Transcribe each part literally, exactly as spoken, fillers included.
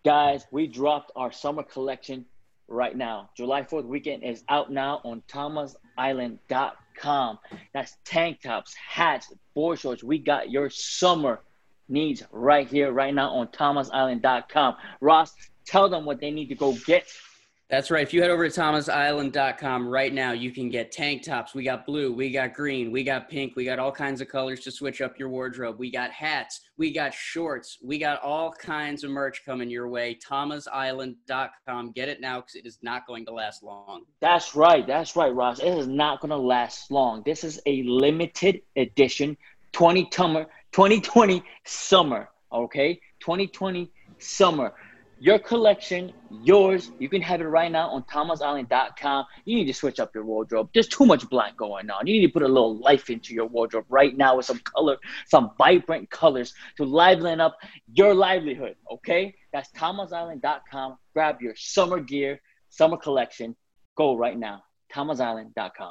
Guys, we dropped our summer collection right now. July fourth weekend is out now on thomas island dot com. That's tank tops, hats, board shorts. We got your summer needs right here, right now on thomas island dot com. Ross, tell them what they need to go get. That's right. If you head over to thomas island dot com right now, you can get tank tops. We got blue, we got green, we got pink, we got all kinds of colors to switch up your wardrobe. We got hats, we got shorts, we got all kinds of merch coming your way. thomas island dot com. Get it now because it is not going to last long. That's right. That's right, Ross. It is not going to last long. This is a limited edition twenty twenty summer, okay? twenty twenty summer. Your collection, yours. You can have it right now on thomas island dot com. You need to switch up your wardrobe. There's too much black going on. You need to put a little life into your wardrobe right now with some color, some vibrant colors to liven up your livelihood, okay? That's thomas island dot com. Grab your summer gear, summer collection. Go right now, thomas island dot com.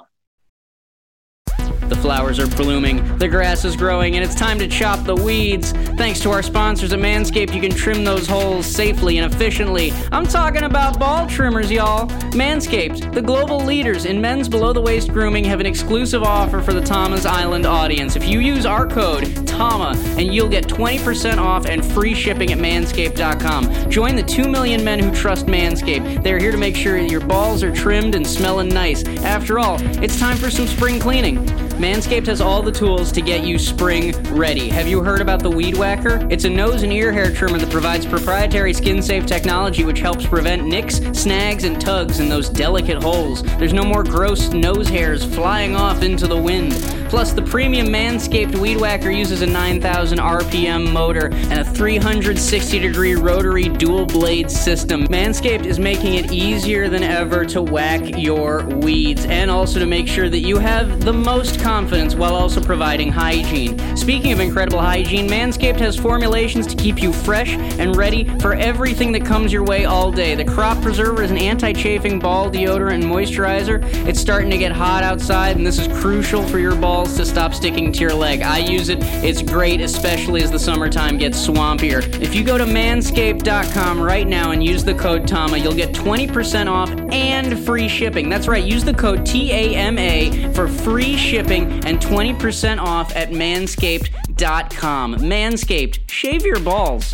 The flowers are blooming, the grass is growing, and it's time to chop the weeds. Thanks to our sponsors at Manscaped, you can trim those holes safely and efficiently. I'm talking about ball trimmers, y'all. Manscaped, the global leaders in men's below-the-waist grooming, have an exclusive offer for the Thomas Island audience. If you use our code, TAMA, and you'll get twenty percent off and free shipping at manscaped dot com. Join the two million men who trust Manscaped. They're here to make sure your balls are trimmed and smelling nice. After all, it's time for some spring cleaning. Manscaped has all the tools to get you spring ready. Have you heard about the Weed Whacker? It's a nose and ear hair trimmer that provides proprietary skin-safe technology which helps prevent nicks, snags, and tugs in those delicate holes. There's no more gross nose hairs flying off into the wind. Plus, the premium Manscaped Weed Whacker uses a nine thousand R P M motor and a three hundred sixty degree rotary dual blade system. Manscaped is making it easier than ever to whack your weeds and also to make sure that you have the most confidence while also providing hygiene. Speaking of incredible hygiene, Manscaped has formulations to keep you fresh and ready for everything that comes your way all day. The Crop Preserver is an anti-chafing ball deodorant and moisturizer. It's starting to get hot outside, and this is crucial for your balls to stop sticking to your leg. I use it. It's great, especially as the summertime gets swampier. If you go to manscaped dot com right now and use the code TAMA, you'll get twenty percent off and free shipping. That's right. Use the code T A M A for free shipping and twenty percent off at manscaped dot com. Manscaped, shave your balls.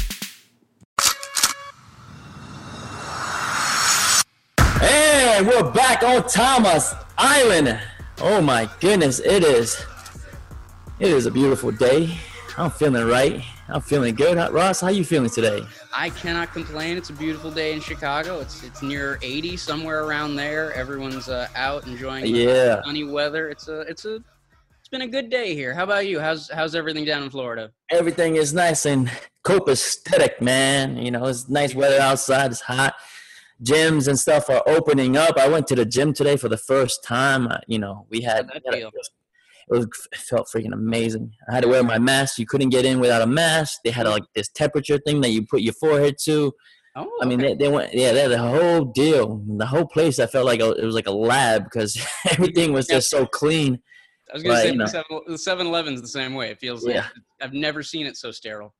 And we're back on Thomas Island. Oh my goodness, it is. It is a beautiful day. I'm feeling right. I'm feeling good. Ross, how you feeling today? I cannot complain. It's a beautiful day in Chicago. It's it's near eighty, somewhere around there. Everyone's uh, out enjoying the yeah. sunny weather. It's a it's a it's been a good day here. How about you? How's how's everything down in Florida? Everything is nice and copacetic, man. You know, it's nice weather outside. It's hot. Gyms and stuff are opening up. I went to the gym today for the first time. Uh, you know, we had, How'd that we had feel? it, was, it felt freaking amazing. I had to wear my mask. You couldn't get in without a mask. They had like this temperature thing that you put your forehead to. Oh, okay. I mean, they, they went, yeah, they had the whole deal. The whole place, I felt like a, it was like a lab because everything was just so clean. I was going to But, say you know. the seven, the seven eleven's the same way. It feels like Yeah. I've never seen it so sterile.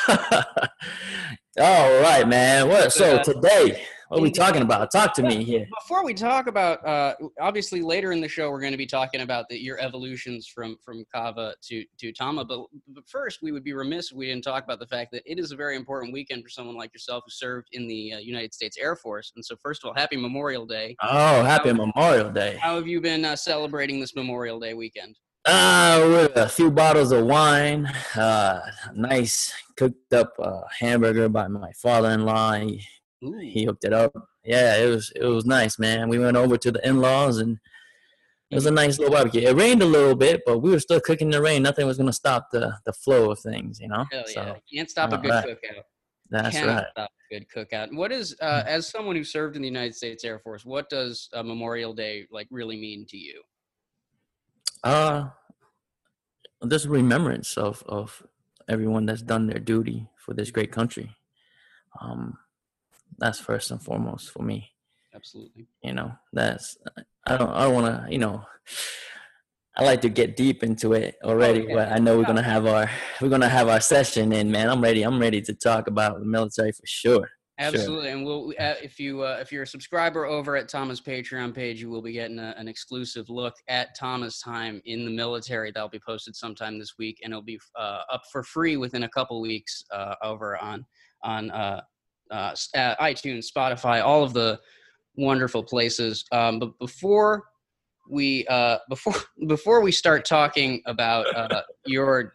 All right, man. What? So Uh, today, what are we talking about? Talk to me here. Before we talk about, uh, obviously later in the show, we're going to be talking about the, your evolutions from, from Kava to, to Tama. But, but first, we would be remiss if we didn't talk about the fact that it is a very important weekend for someone like yourself who served in the uh, United States Air Force. And so, first of all, happy Memorial Day. Oh, happy How- Memorial Day. How have you been uh, celebrating this Memorial Day weekend? Uh, with a few bottles of wine, uh, nice cooked up uh, hamburger by my father-in-law. He, Ooh. he hooked it up. Yeah, it was it was nice, man. We went over to the in-laws and it was a nice little barbecue. It rained a little bit, but we were still cooking in the rain. Nothing was gonna stop the, the flow of things, you know. Hell yeah. So You can't stop a all good right. cookout. that's Cannot right. stop a good cookout. What is, uh, as someone who served in the United States Air Force, what does uh, Memorial Day like really mean to you? Uh, just remembrance of, of everyone that's done their duty for this great country. Um, that's first and foremost for me. Absolutely. You know, that's I don't I don't want to. You know, I like to get deep into it already, Okay. but I know we're gonna have our we're gonna have our session, and man, I'm ready. I'm ready to talk about the military for sure. Absolutely, sure. And we'll uh, if you uh, if you're a subscriber over at Tama's Patreon page, you will be getting a, an exclusive look at Tama's time in the military. That'll be posted sometime this week, and it'll be uh, up for free within a couple weeks uh, over on on uh, uh, iTunes, Spotify, all of the wonderful places. Um, but before we uh, before before we start talking about uh, your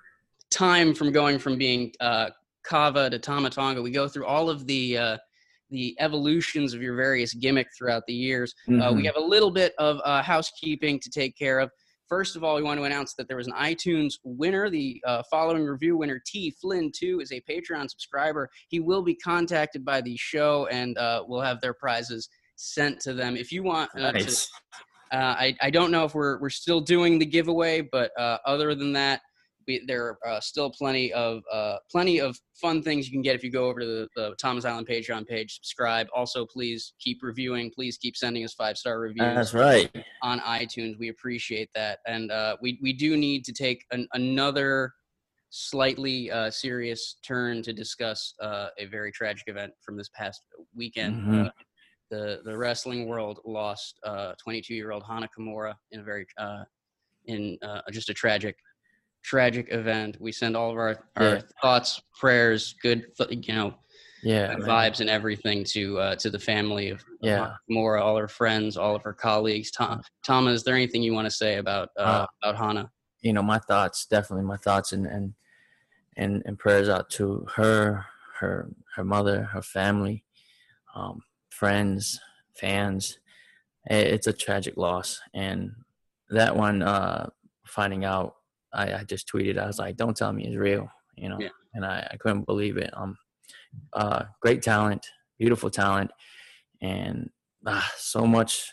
time from going from being uh, Kava to Tama Tonga, we go through all of the uh, the evolutions of your various gimmick throughout the years. Mm-hmm. Uh, we have a little bit of uh, housekeeping to take care of. First of all, we want to announce that there was an iTunes winner. The uh, following review winner, T. Flynn two, is a Patreon subscriber. He will be contacted by the show, and uh, we'll have their prizes sent to them. If you want uh, nice. to, uh, I, I don't know if we're we're still doing the giveaway, but uh, other than that, We, there are uh, still plenty of uh, plenty of fun things you can get if you go over to the, the Tama's Island Patreon page, subscribe. Also, please keep reviewing. Please keep sending us five-star reviews. That's right. On iTunes. We appreciate that. And uh, we, we do need to take an, another slightly uh, serious turn to discuss uh, a very tragic event from this past weekend. Mm-hmm. Uh, the, the wrestling world lost uh, twenty-two-year-old Hana Kimura in a very uh, in uh, just a tragic tragic event. We send all of our, our yeah. thoughts, prayers, good, you know, yeah, good vibes and everything to uh, to the family of yeah. Kimura, all her friends, all of her colleagues. Tom, Tama, is there anything you want to say about uh, uh, about Hana? You know, my thoughts, definitely my thoughts and and and, and prayers out to her, her her mother, her family, um, friends, fans. It's a tragic loss, and that one, uh, finding out. I, I just tweeted. I was like, "Don't tell me it's real," you know. Yeah. And I, I couldn't believe it. Um, uh, great talent, beautiful talent, and uh, so much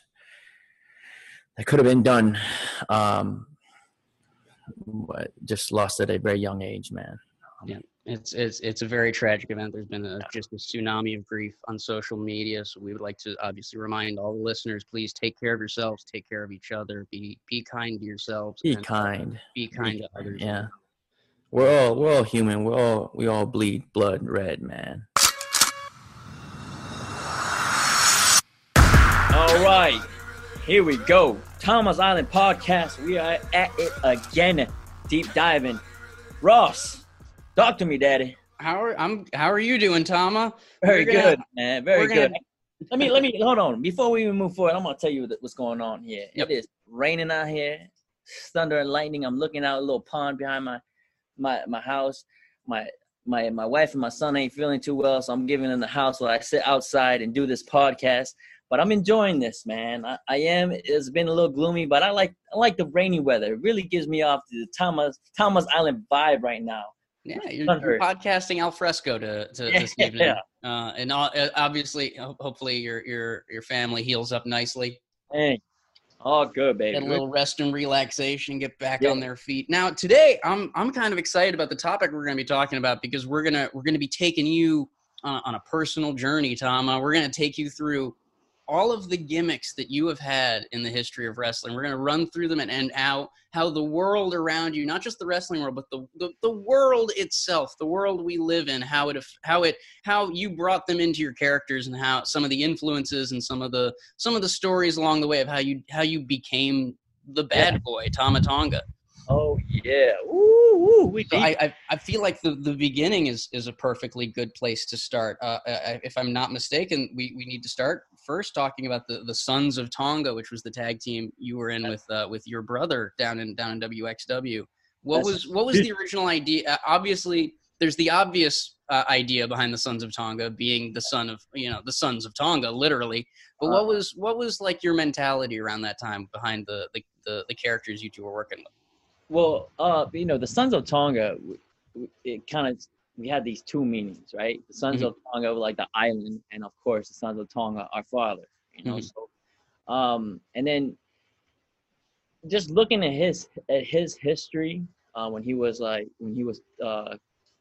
that could have been done. Um, but just lost at a very young age, man. Um, yeah, it's it's it's a very tragic event. There's been a, just a tsunami of grief on social media. So we would like to obviously remind all the listeners: please take care of yourselves, take care of each other, be be kind to yourselves, be and kind, be kind be, to others. Yeah, we're all we're all human. We're all we all bleed blood red, man. All right, here we go. Tama's Island Podcast. We are at it again, deep diving. Ross. Talk to me, Daddy. How are I'm? How are you doing, Tama? Very gonna, good, man. Very good. Gonna... Let me let me hold on before we even move forward. I'm gonna tell you what's going on here. Yep. It is raining out here, thunder and lightning. I'm looking out a little pond behind my my my house. My my my wife and my son ain't feeling too well, so I'm giving them the house while I sit outside and do this podcast. But I'm enjoying this, man. I, I am. It's been a little gloomy, but I like I like the rainy weather. It really gives me off the Tama's Tama's Island vibe right now. Yeah, you're, you're podcasting al fresco to, to yeah, this evening, yeah. uh, and obviously, hopefully, your your your family heals up nicely. Hey, all good, baby. Get a little rest and relaxation, get back yeah. on their feet. Now, today, I'm I'm kind of excited about the topic we're going to be talking about because we're gonna we're gonna be taking you on, on a personal journey, Tama. We're gonna take you through all of the gimmicks that you have had in the history of wrestling. We're going to run through them and, and how, how the world around you, not just the wrestling world, but the, the, the world itself, the world we live in, how it, how it, how you brought them into your characters and how some of the influences and some of the, some of the stories along the way of how you, how you became the bad boy, Tama Tonga. Oh yeah. Ooh, ooh, we so I, I I feel like the, the beginning is, is a perfectly good place to start. Uh, I, if I'm not mistaken, we, we need to start first talking about the, the Sons of Tonga, which was the tag team you were in with uh, with your brother down in down in W X W. What That's, was what was the original idea? Uh, obviously, there's the obvious uh, idea behind the Sons of Tonga being the son of you know the Sons of Tonga, literally. But what was what was like your mentality around that time behind the the, the, the characters you two were working with? Well, uh, you know, the Sons of Tonga, it kind of, we had these two meanings, right? The Sons mm-hmm. of Tonga were like the island, and of course, the Sons of Tonga, our father, you know. Mm-hmm. So, um, and then just looking at his at his history, uh, when he was like when he was uh,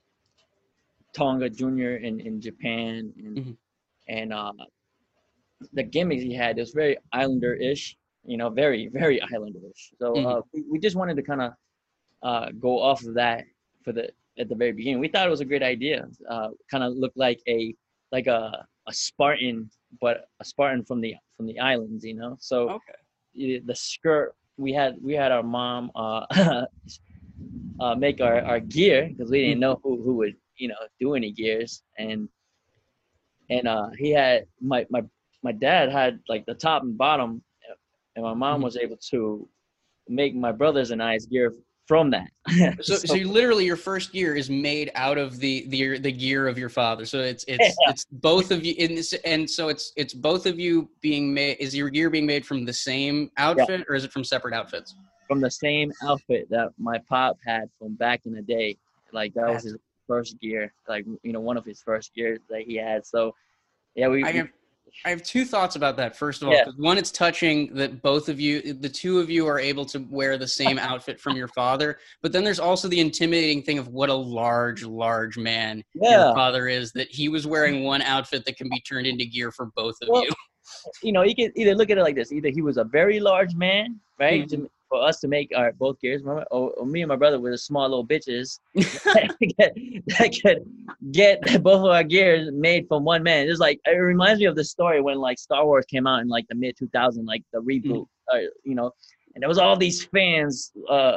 Tonga Junior in, in Japan, and mm-hmm. and uh, the gimmicks he had, it was very Islander-ish. You know, very, very Islander-ish. So mm-hmm. uh, we, we just wanted to kind of uh, go off of that for the at the very beginning. We thought it was a great idea. Uh, kind of looked like a like a a Spartan, but a Spartan from the from the islands, you know. So Okay. y- the skirt we had we had our mom uh, uh make our our gear because we didn't know who who would you know do any gears, and and uh he had my my my dad had like the top and bottom, and my mom Mhm. was able to make my brothers and I's gear from that. So, so So, you literally your first gear is made out of the the the gear of your father. So it's it's yeah, it's both of you in this, and so it's it's both of you being made. Is your gear being made from the same yeah, outfit, or is it from separate outfits? from the same outfit that my pop had from back in the day. Like that was That's his first gear, like you know, one of his first gears that he had. So yeah, we, I we have I have two thoughts about that. First of all, yeah, 'cause one, it's touching that both of you, the two of you, are able to wear the same outfit from your father. But then there's also the intimidating thing of what a large, large man your yeah. father is. That he was wearing one outfit that can be turned into gear for both of Well, you. you know, you can either look at it like this: either he was a very large man, right, Mhm. to, for us to make our both gears, remember, or, or me and my brother were small little bitches that could, that could get both of our gears made from one man. It's like it reminds me of the story when like Star Wars came out in like the mid two thousands, like the reboot, uh, you know, and there was all these fans, uh,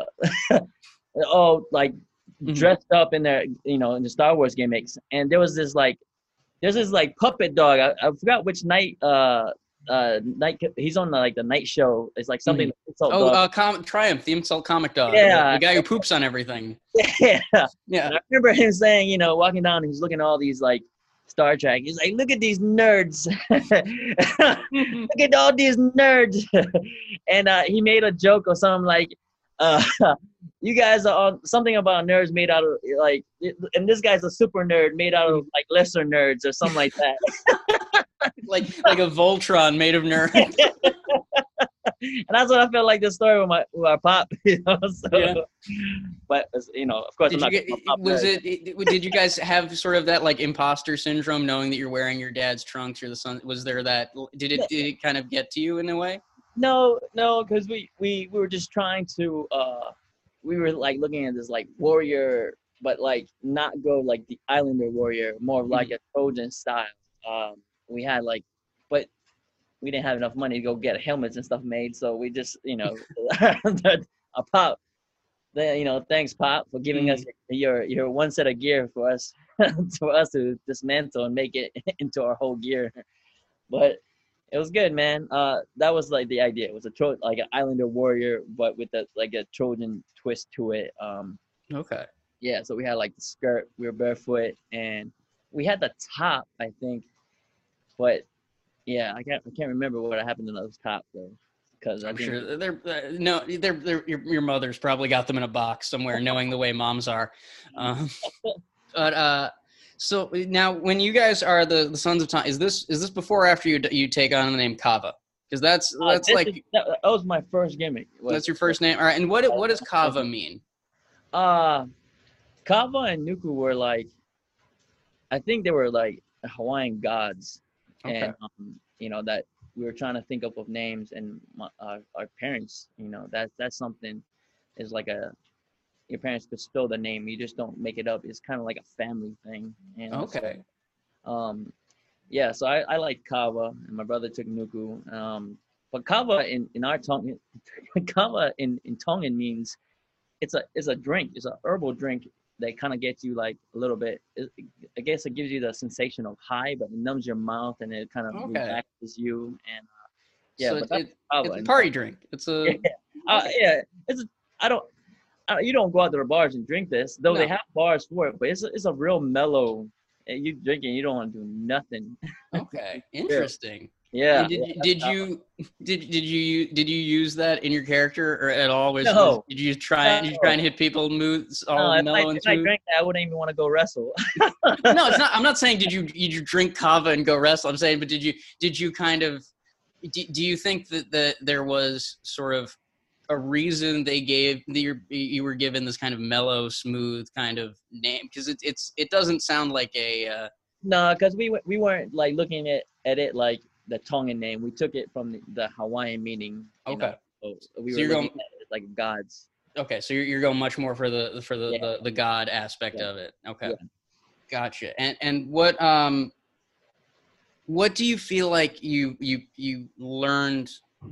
all like Mhm. dressed up in their, you know, in the Star Wars gimmicks, and there was this like there's this like puppet dog. I, I forgot which night. Uh, uh, night. He's on the, like the night show. It's like something. Mhm. The insult Oh, dog. uh, com- Triumph, the insult comic dog, the, Yeah, the guy who poops on everything. yeah. Yeah. And I remember him saying, you know, walking down, and he's looking at all these like Star Trek. He's like, look at these nerds. Look at all these nerds. And uh, he made a joke or something like, uh, you guys are all, something about nerds made out of like, and this guy's a super nerd made out of like lesser nerds or something like that. like like a Voltron made of nerds. And that's what I felt like the story with my with our pop, you know. So, Yeah. but you know, of course, Did I'm you not. get? Pop Was nerd. it, it? Did you guys have sort of that like imposter syndrome, knowing that you're wearing your dad's trunks? You're the son. Was there that? Did it? Did it kind of get to you in a way? No, no, because we, we we were just trying to. uh We were like looking at this like warrior, but like not go like the Islander warrior, more of like a Trojan style. Um, we had like, but we didn't have enough money to go get helmets and stuff made, so we just, you know, a pop. Then, you know, thanks Pop for giving us your your one set of gear for us for us to dismantle and make it into our whole gear. But it was good, man. Uh, that was like the idea. It was a Tro- like an Islander warrior, but with a like a Trojan twist to it. Um, Okay. yeah, so we had like the skirt, we were barefoot, and we had the top, I think, but yeah, I can't I can't remember what happened to those tops though, because I I'm think sure they're uh, no, they're, they're your, your mother's probably got them in a box somewhere, knowing the way moms are. Um, but uh, so now, when you guys are the, the sons of Tom, is this is this before or after you you take on the name Kava? Because that's uh, that's this like is, that, that was my first gimmick. Was, that's your first name, all right? And what what does Kava mean? Uh, Kava and Nuku were like, I think they were like Hawaiian gods, Okay. and um, you know that we were trying to think up of names, and my, uh, our parents, you know, that that's something is like a your parents bestow the name, you just don't make it up. It's kind of like a family thing, you know. Okay. So, um, yeah, so I, I like Kava, and my brother took Nuku. Um, but Kava in, in our tongue, Kava in, in Tongan means it's a it's a drink. It's a herbal drink that kind of gets you like a little bit. It, I guess it gives you the sensation of high, but it numbs your mouth and it kind of Okay. relaxes you. And uh, yeah, So but it, that's it, Kava. it's a And- party drink. It's a yeah, uh, yeah. It's a, I don't. I, you don't go out to the bars and drink this, though they No. have bars for it. But it's a, it's a real mellow. And you drinking, you don't want to do nothing. okay. Interesting. Yeah. And did yeah, you, that's did Kava. you did did you did you use that in your character or at all? Was, No. was- did you try did you try and hit people moods all No, if I, mellow and if I smooth? drank that, I wouldn't even want to go wrestle. No, it's not. I'm not saying did you did you drink kava and go wrestle. I'm saying, but did you did you kind of do, do you think that that there was sort of a reason they gave that you you were given this kind of mellow, smooth kind of name? Because it, it's it doesn't sound like a uh, No, because we w- we weren't like looking at, at it like the Tongan name. We took it from the, the Hawaiian meaning. You Okay. Know? So we So were you're looking going- at it like gods. okay. So you're you're going much more for the for the Yeah. the, the god aspect Yeah. of it. Okay, Yeah. gotcha. And and what um What do you feel like you you you learned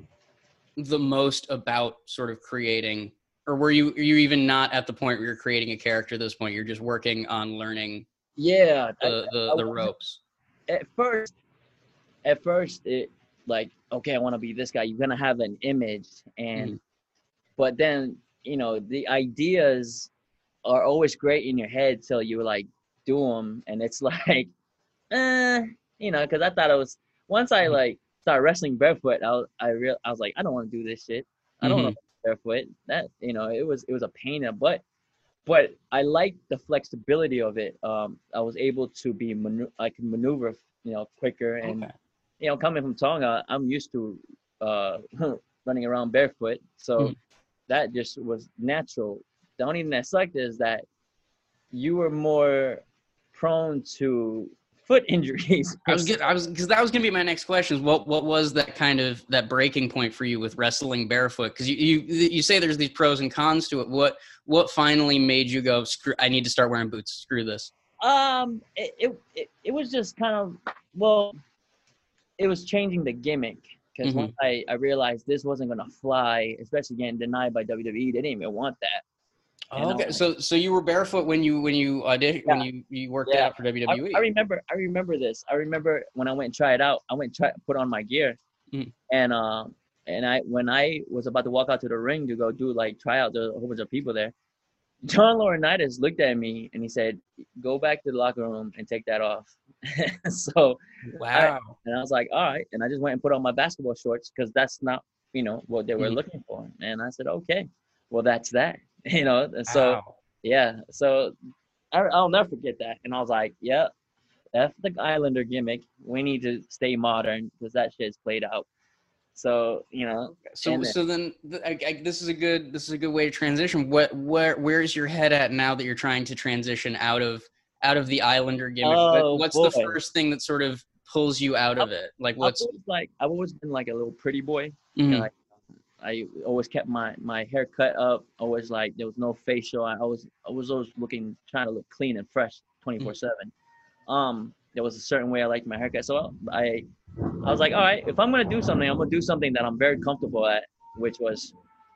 the most about sort of creating, or were you are you even not at the point where you're creating a character at this point? You're just working on learning Yeah, I, the the, I the wasn't- ropes. at first, at first it like, okay, I want to be this guy. You're gonna have an image, and Mhm. but then you know the ideas are always great in your head till you like do them, and it's like, eh, you know, because I thought it was once I like started wrestling barefoot, I was, I real I was like, I don't want to do this shit. I don't want Mhm. to barefoot. That you know, it was it was a pain in the butt, but I liked the flexibility of it. Um, I was able to be manu- I can maneuver, you know, quicker, and Okay. you know, coming from Tonga, I'm used to uh, running around barefoot, so Mhm. that just was natural. The only thing that sucked is that you were more prone to foot injuries. I was get I was because that was gonna be my next question. Is what what was that kind of that breaking point for you with wrestling barefoot? Because you, you you say there's these pros and cons to it. What what finally made you go, screw, I need to start wearing boots? Screw this. um, it, it it it was just kind of well, it was changing the gimmick because Mhm. once I I realized this wasn't gonna fly, especially getting denied by W W E, they didn't even want that. And I Okay, was so so you were barefoot when you when you audition when Yeah. you you worked Yeah, out for W I, W E. I remember. I remember this. I remember when I went and tried it out. I went and try put on my gear, Mhm. and uh, and I when I was about to walk out to the ring to go do like try out, there's a whole bunch of people there. John Laurinaitis looked at me and he said, "Go back to the locker room and take that off." So I Wow. and I was like, "All right," and I just went and put on my basketball shorts because that's not you know what they were Mhm. looking for. And I said, "Okay, well that's that," you know. And so Wow. yeah, so I, I'll never forget that. And I was like, "Yeah, F the Islander gimmick. We need to stay modern because that shit's played out." So you know, So and then, so then th- I, I, this is a good this is a good way to transition. What where where is your head at now that you're trying to transition out of out of the Islander gimmick? What, oh what's boy, the first thing that sort of pulls you out of it? Like I've what's always like I've always been like a little pretty boy. And mhm. like I always kept my my hair cut up. Always like there was no facial. I always I was always looking trying to look clean and fresh twenty four seven. Um, there was a certain way I liked my haircut. So I I was like, all right, if I'm gonna do something, I'm gonna do something that I'm very comfortable at, which was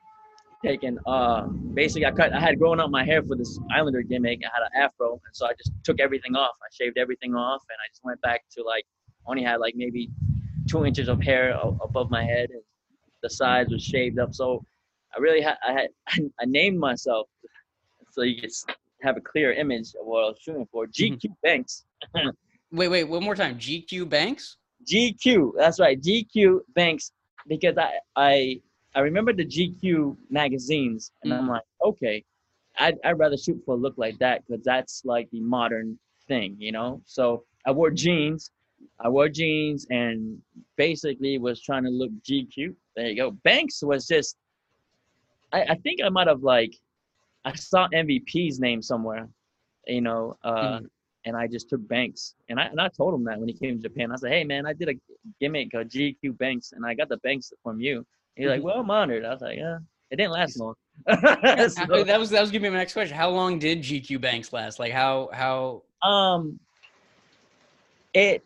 taking uh basically I cut I had grown up my hair for this Islander gimmick. I had an afro, and so I just took everything off. I shaved everything off, and I just went back to like only had like maybe two inches of hair above my head, and the sides was shaved up. So I really had I had I named myself so you could have a clear image of what I was shooting for. G Q Banks. Wait wait one more time. G Q Banks. G Q. That's right. G Q Banks. Because I I I remember the G Q magazines, and I'm Mhm. like, okay, I'd I'd rather shoot for a look like that because that's like the modern thing, you know. So I wore jeans. I wore jeans and basically was trying to look G Q. There you go. Banks was just. I, I think I might have like I saw M V P's name somewhere, you know, uh, Mhm. and I just took Banks, and I and I told him that when he came to Japan, I said, "Hey man, I did a gimmick called G Q Banks, and I got the Banks from you." He's like, Mhm. "Well, I'm honored." I was like, "Yeah, it didn't last long." Yeah, So, that was that was gonna be my next question. How long did G Q Banks last? Like how how um, it,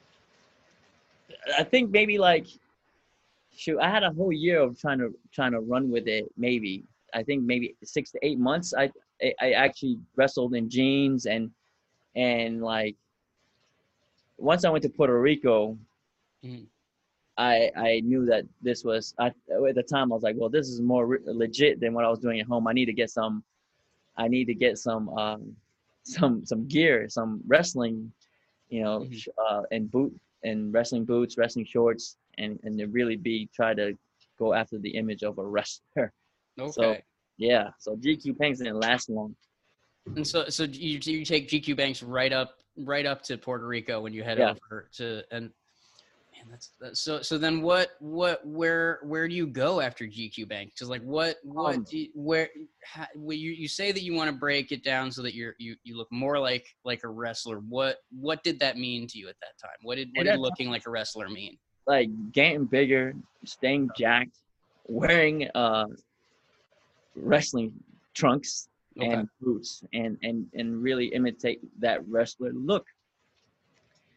I think maybe like, shoot, I had a whole year of trying to trying to run with it. Maybe I think maybe six to eight months. I I, I actually wrestled in jeans and and like once I went to Puerto Rico, Mhm. I I knew that this was I, at the time I was like, well, this is more re- legit than what I was doing at home. I need to get some. I need to get some um, some some gear, some wrestling, you know, Mhm. sh- uh, and boot and wrestling boots, wrestling shorts, and and to really be try to go after the image of a wrestler. So Okay. yeah, so G Q Panks didn't last long. And so, so you you take G Q Banks right up right up to Puerto Rico when you head Yeah. over to and man, that's, that's so. So then, what what where where do you go after G Q Banks? Because like, what what Um, do you, where how, well, you you say that you want to break it down so that you're you you look more like like a wrestler. What what did that mean to you at that time? What did what At did that looking like a wrestler mean? like getting bigger, staying jacked, wearing uh wrestling trunks Okay. and boots and and and really imitate that wrestler look.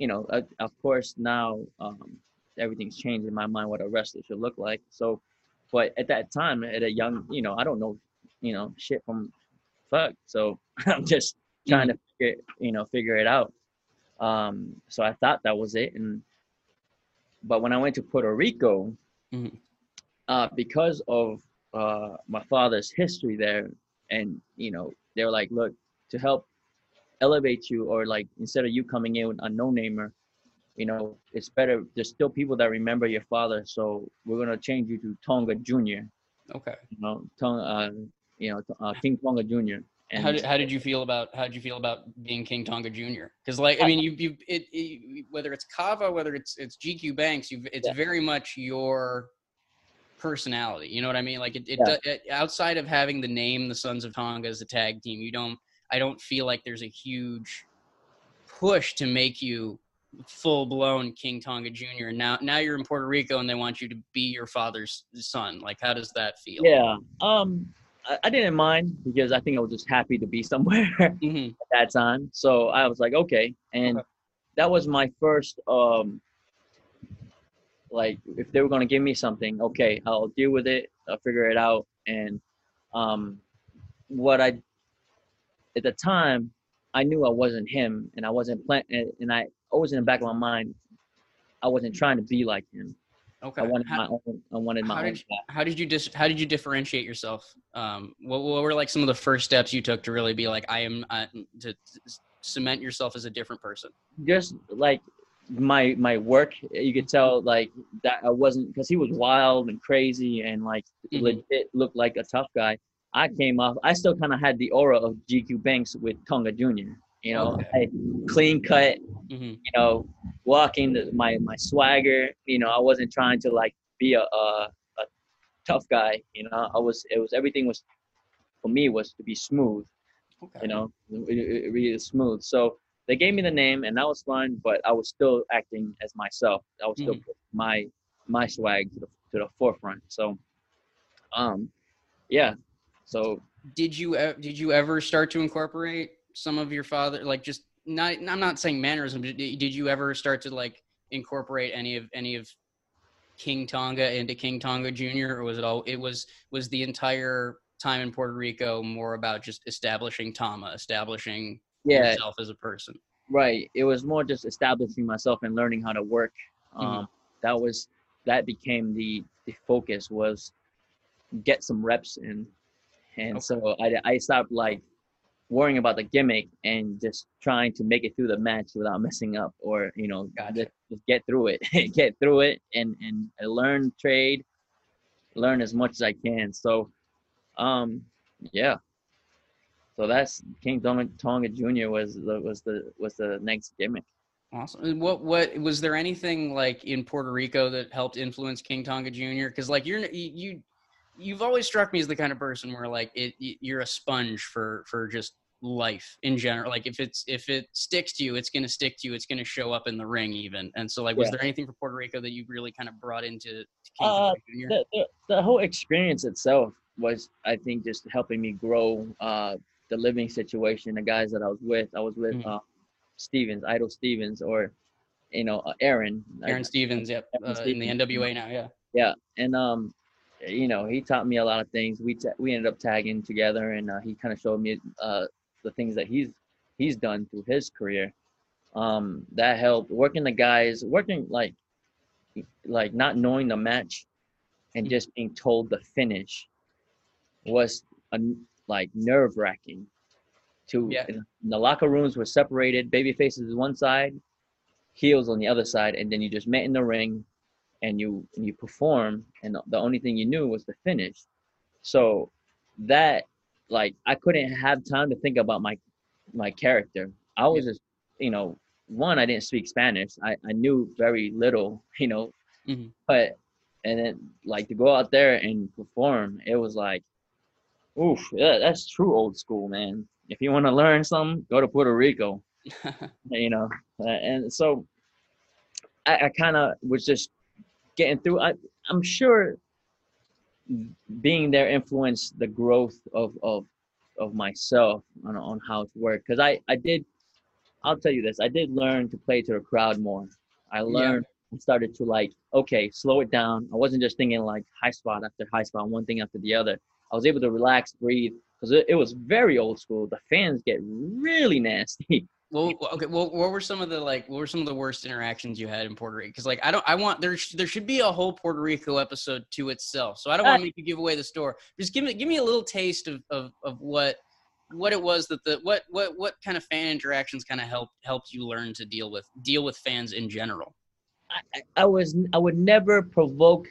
you know, uh, of course now um, everything's changed in my mind what a wrestler should look like. So, but at that time, at a young, you know, I don't know, you know, shit from fuck. So I'm just trying Mhm. to figure, you know, figure it out. Um, so I thought that was it, and but when I went to Puerto Rico, Mhm. uh, because of uh, my father's history there, and you know, they were like, look, to help elevate you, or like instead of you coming in a no-namer, you know, it's better. There's still people that remember your father, so we're gonna change you to Tonga Junior. Okay. You know, Tonga, uh, you know, uh, King Tonga Junior. How And did how did you feel about how did you feel about being King Tonga Junior? Because like I mean you you it, it whether it's Kava, whether it's it's G Q Banks, you it's yeah, very much your personality. You know what I mean? Like it, it, yeah, it outside of having the name the Sons of Tonga as a tag team, you don't I don't feel like there's a huge push to make you full blown King Tonga Junior And now now you're in Puerto Rico and they want you to be your father's son. Like how does that feel? yeah. Um, I, I didn't mind because I think I was just happy to be somewhere at Mm-hmm. that time. So I was like, okay, and Okay. that was my first um like if they were going to give me something, okay, I'll deal with it, I'll figure it out. And um what I at the time, I knew I wasn't him, and I wasn't plan and I always in the back of my mind, I wasn't trying to be like him. I Okay. wanted How, my own, I wanted my how own did path. how did you dis, how did you differentiate yourself? Um, what, what were like some of the first steps you took to really be like I am uh, to, to cement yourself as a different person? Just like my my work, you could tell like that I wasn't, because he was wild and crazy and like Mm-hmm. legit looked like a tough guy. I came off, I still kind of had the aura of G Q Banks with Tonga Junior You know, Okay. I clean cut, Mm-hmm. you know, walking the, my my swagger. You know, I wasn't trying to like be a, a a tough guy. You know, I was it was everything was for me was to be smooth. You Okay. know, it, it really is smooth. So they gave me the name, and that was fun. But I was still acting as myself. I was still Mm-hmm. putting my my swag to the to the forefront. So, um, yeah. So Did you e- did you ever start to incorporate some of your father like just not I'm not saying mannerism did, did you ever start to like incorporate any of any of King Tonga into King Tonga Junior or was it all it was was the entire time in Puerto Rico more about just establishing Tama, establishing yeah, yourself as a person? right. It was more just establishing myself and learning how to work. Mm-hmm. Um, that was that became the the focus was get some reps in, and Okay. so I I stopped like worrying about the gimmick and just trying to make it through the match without messing up, or you know Gotcha. just, just get through it, get through it, and and learn trade, learn as much as I can. So um yeah, so that's King Tonga, Tonga Junior was the was the was the next gimmick. Awesome. And What what was there anything like in Puerto Rico that helped influence King Tonga Junior? Because like you're you you've always struck me as the kind of person where like it you're a sponge for for just life in general. Like if it's if it sticks to you, it's gonna stick to you. It's gonna show up in the ring even. And so like, was Yeah. there anything for Puerto Rico that you really kind of brought into to King Uh, Tonga Junior? the, the the whole experience itself was, I think, just helping me grow. Uh, the living situation, the guys that I was with, I was with Mm-hmm. uh, Stevens, Idol Stevens, or you know uh, Aaron, I, Aaron Stevens, yep, Aaron uh, in the Stevens, you know, N W A now, yeah. yeah, and um, you know, he taught me a lot of things. We ta- we ended up tagging together, and uh, he kind of showed me uh the things that he's he's done through his career. Um, that helped working the guys, working like like not knowing the match and Mm-hmm. just being told the finish was a, like nerve wracking. To Yeah. the locker rooms were separated, baby faces one side, heels on the other side, and then you just met in the ring and you and you perform, and the only thing you knew was the finish. So that like I couldn't have time to think about my my character. I Yeah. was just, you know, one, I didn't speak Spanish. I, I knew very little, you know, Mm-hmm. but and then like to go out there and perform, it was like, oof, yeah, that's true old school, man. If you want to learn something, go to Puerto Rico, you know. Uh, and so I, I kind of was just getting through. I, I'm sure being there influenced the growth of of of myself on on how to work, because I I did I'll tell you this. I did learn to play to the crowd more. I learned and started to like, okay, slow it down. I wasn't just thinking like high spot after high spot, one thing after the other. I was able to relax, breathe, because it, it was very old school. The fans get really nasty. Well, okay. Well, what were some of the like? What were some of the worst interactions you had in Puerto Rico? Because like, I don't. I want there. Sh- there should be a whole Puerto Rico episode to itself. So I don't want to make you give away the store. Just give me give me a little taste of of, of what what it was that the what what what kind of fan interactions kind of helped helped you learn to deal with deal with fans in general. I, I was I would never provoke.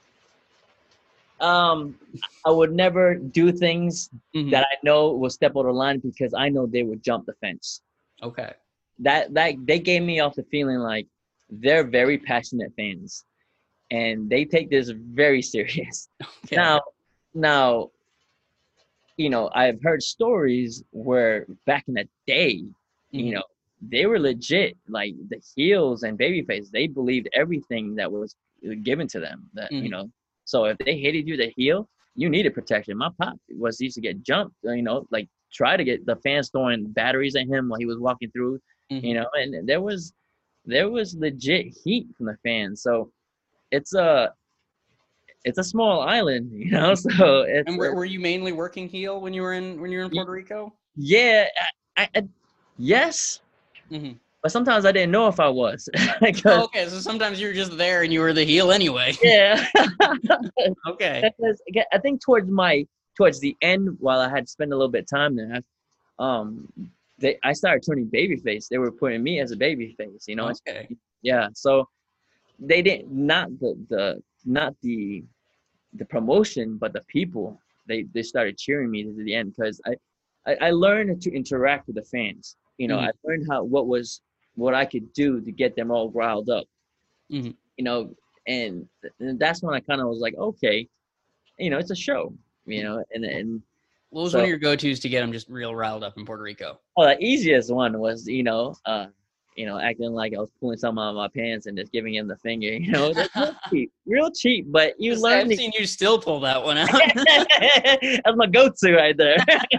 Um, I would never do things mm-hmm. that I know will step over the line because I know they would jump the fence. Okay. That that they gave me off the feeling like they're very passionate fans, and they take this very serious. Okay. Now, now, you know, I've heard stories where back in the day, mm-hmm. you know, they were legit. Like the heels and babyface, they believed everything that was given to them. That mm-hmm. you know, so if they hated you, the heel, you needed protection. My pop was used to get jumped. You know, like. Try to get the fans throwing batteries at him while he was walking through, mm-hmm. you know, and there was, there was legit heat from the fans. So it's a, it's a small island, you know. So it's, and were, were you mainly working heel when you were in when you were in Puerto Rico? Yeah, I, I yes, mm-hmm. but sometimes I didn't know if I was. Oh, okay, so sometimes you were just there and you were the heel anyway. Yeah. Okay. Because, I think towards my. Towards the end, while I had spent a little bit of time there, um, they I started turning babyface. They were putting me as a babyface, you know. Okay. Yeah. So they didn't not the the not the the promotion, but the people. They they started cheering me to the end because I, I I learned to interact with the fans. You know, mm-hmm. I learned how what was what I could do to get them all riled up. Mm-hmm. You know, and, and that's when I kind of was like, okay, you know, it's a show. You know, and and what was so, one of your go-tos to get them just real riled up in Puerto Rico? Oh, the easiest one was, you know, uh, you know, acting like I was pulling something out of my pants and just giving him the finger. You know, that's real cheap, real cheap. But you learn. I've to... seen you still pull that one out. That's my go-to right there.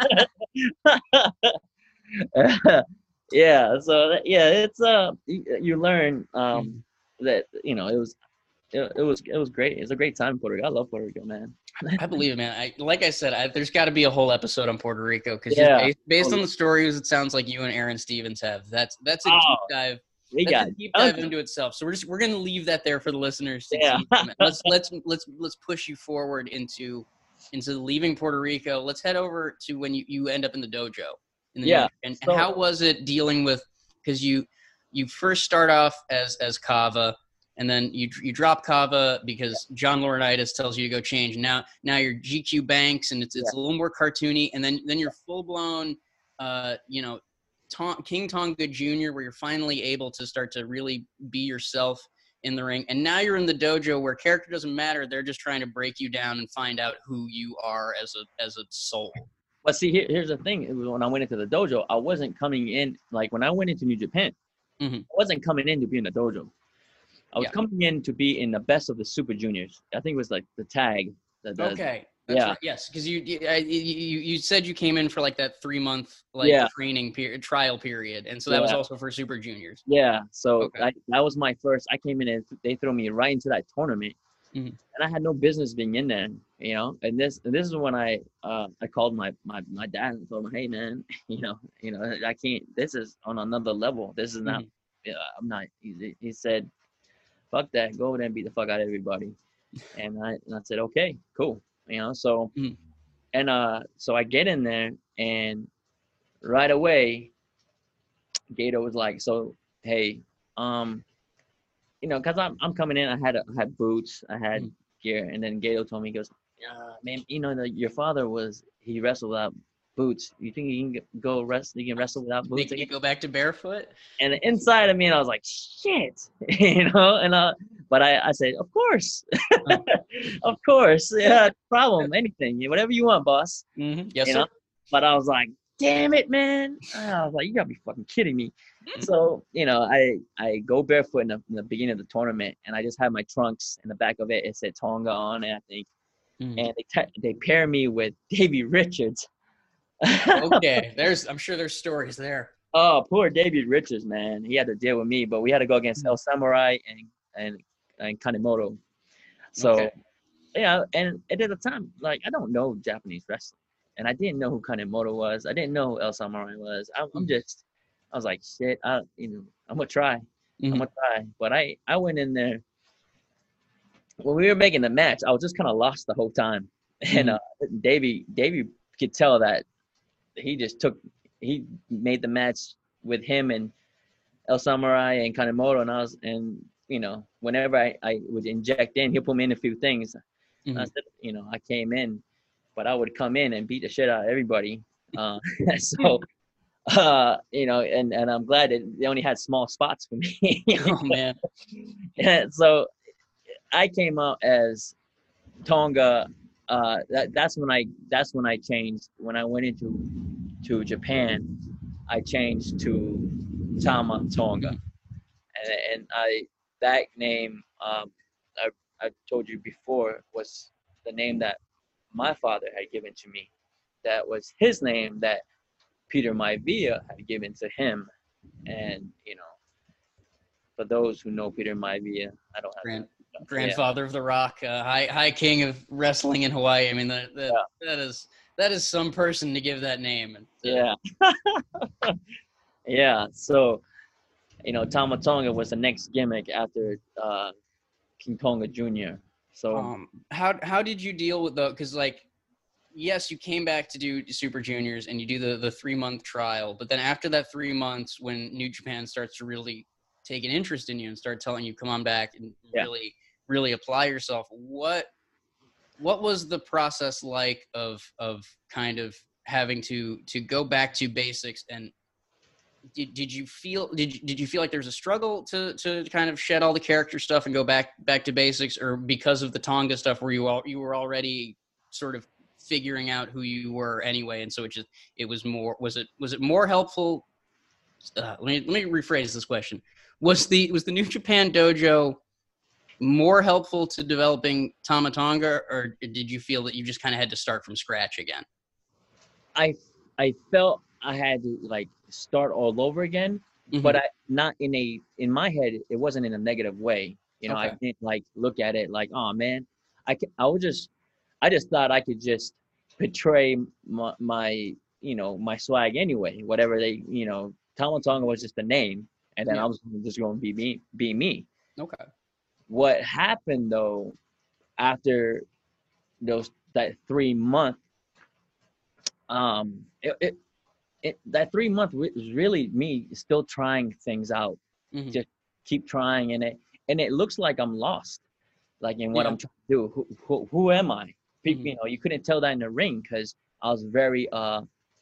Yeah. So yeah, it's uh, you, you learn um mm-hmm. that you know it was. It, it was it was great. It was a great time in Puerto Rico. I love Puerto Rico, man. I believe it, man. I, like I said, I, there's got to be a whole episode on Puerto Rico because yeah. based, based on the stories, it sounds like you and Aaron Stevens have. That's that's a oh, deep dive. We that's got a deep dive into itself. So we're just we're gonna leave that there for the listeners to yeah. see. Let's let's let's let's push you forward into into leaving Puerto Rico. Let's head over to when you, you end up in the dojo. In the yeah. And, so, and how was it dealing with because you you first start off as as Kava. And then you you drop Kava because John Laurinaitis tells you to go change. Now now you're G Q Banks and it's it's yeah. a little more cartoony. And then then you're full blown, uh, you know, Tom, King Tonga Junior, where you're finally able to start to really be yourself in the ring. And now you're in the dojo where character doesn't matter. They're just trying to break you down and find out who you are as a as a soul. Well, see, here, here's the thing. When I went into the dojo, I wasn't coming in like when I went into New Japan. Mm-hmm. I wasn't coming in to be in the dojo. I was yeah. coming in to be in the best of the Super Juniors. I think it was like the tag. The, the, okay. That's yeah. Right. Yes, because you, you you you said you came in for like that three month like yeah. training period, trial period, and so that yeah. was also for Super Juniors. Yeah. So okay. I, that was my first. I came in and they threw me right into that tournament, mm-hmm. and I had no business being in there. You know, and this and this is when I uh I called my my my dad and told him, hey man, you know you know I can't. This is on another level. This is not. Mm-hmm. Yeah, I'm not. He, he said. Fuck that, go over there and beat the fuck out of everybody. And I and I said, okay, cool. You know, so mm. and uh so I get in there and right away Gato was like, so hey, um, you know, cause I'm I'm coming in, I had a, I had boots, I had mm. gear, and then Gato told me, he goes, uh, man, you know, the, your father was he wrestled without boots. You think you can go wrestle? You can wrestle without boots? Think you go back to barefoot? And inside of me, and I was like, shit, you know. And uh, but I, I said, of course, of course, yeah, problem, anything, whatever you want, boss. Mm-hmm. Yes, you sir. Know? But I was like, damn it, man. I was like, you gotta be fucking kidding me. So you know, I I go barefoot in the, in the beginning of the tournament, and I just had my trunks in the back of it. It said Tonga on it, I think, mm-hmm. and they te- they pair me with Davey Richards. Okay, there's I'm sure there's stories there. Oh, poor David Richards, man. He had to deal with me, but we had to go against El Samurai and and and Kanemoto. So, Okay. yeah, and at the time, like I don't know Japanese wrestling, and I didn't know who Kanemoto was. I didn't know who El Samurai was. I, I'm Mhm. just, I was like, shit. I, you know, I'm gonna try. Mhm. I'm gonna try. But I, I went in there when we were making the match. I was just kind of lost the whole time, and uh, Davey, Davey could tell that he just took, he made the match with him and El Samurai and Kanemoto, and I was, and you know, whenever I, I would inject in, he'll put me in a few things. Mhm. I said, you know, I came in, but I would come in and beat the shit out of everybody. Uh, so, uh, you know, and, and I'm glad that they only had small spots for me. Oh man. And so I came out as Tonga. Uh, that, that's when I that's when I changed. When I went into to Japan, I changed to Tama Tonga, and, and I that name um, I I told you before was the name that my father had given to me. That was his name that Peter Maivia had given to him, and you know, for those who know Peter Maivia, I don't have Grand, to, grandfather of the Rock, uh, high high king of wrestling in Hawaii. I mean, that that, Yeah. that is that is some person to give that name. And, uh, yeah, yeah. So you know, Tama Tonga was the next gimmick after uh, King Tonga Junior So Um, how how did you deal with the? Because like, yes, you came back to do Super Juniors and you do the the three month trial, but then after that three months, when New Japan starts to really take an interest in you and start telling you come on back and Yeah. really really apply yourself, what what was the process like of of kind of having to to go back to basics, and did, did you feel did you, did you feel like there's a struggle to to kind of shed all the character stuff and go back back to basics, or because of the Tonga stuff where you all you were already sort of figuring out who you were anyway, and so it just it was more was it was it more helpful uh, let me let me rephrase this question. Was the was the New Japan dojo more helpful to developing Tama Tonga, or did you feel that you just kind of had to start from scratch again? I I felt I had to like start all over again, Mhm. but I not in a in my head it wasn't in a negative way. You know, I Okay. didn't like look at it like, oh man, I can, I was just I just thought I could just portray my, my you know my swag anyway. Whatever they you know, Tama Tonga was just a name, and then Yeah. I was just going to be me be me. Okay. What happened though after those that three month um it, it it, that three month was really me still trying things out, Mhm. just keep trying, and it and it looks like I'm lost, like in what Yeah. I'm trying to do. Who who, who am I? People, Mhm. you know, you couldn't tell that in the ring because I was very uh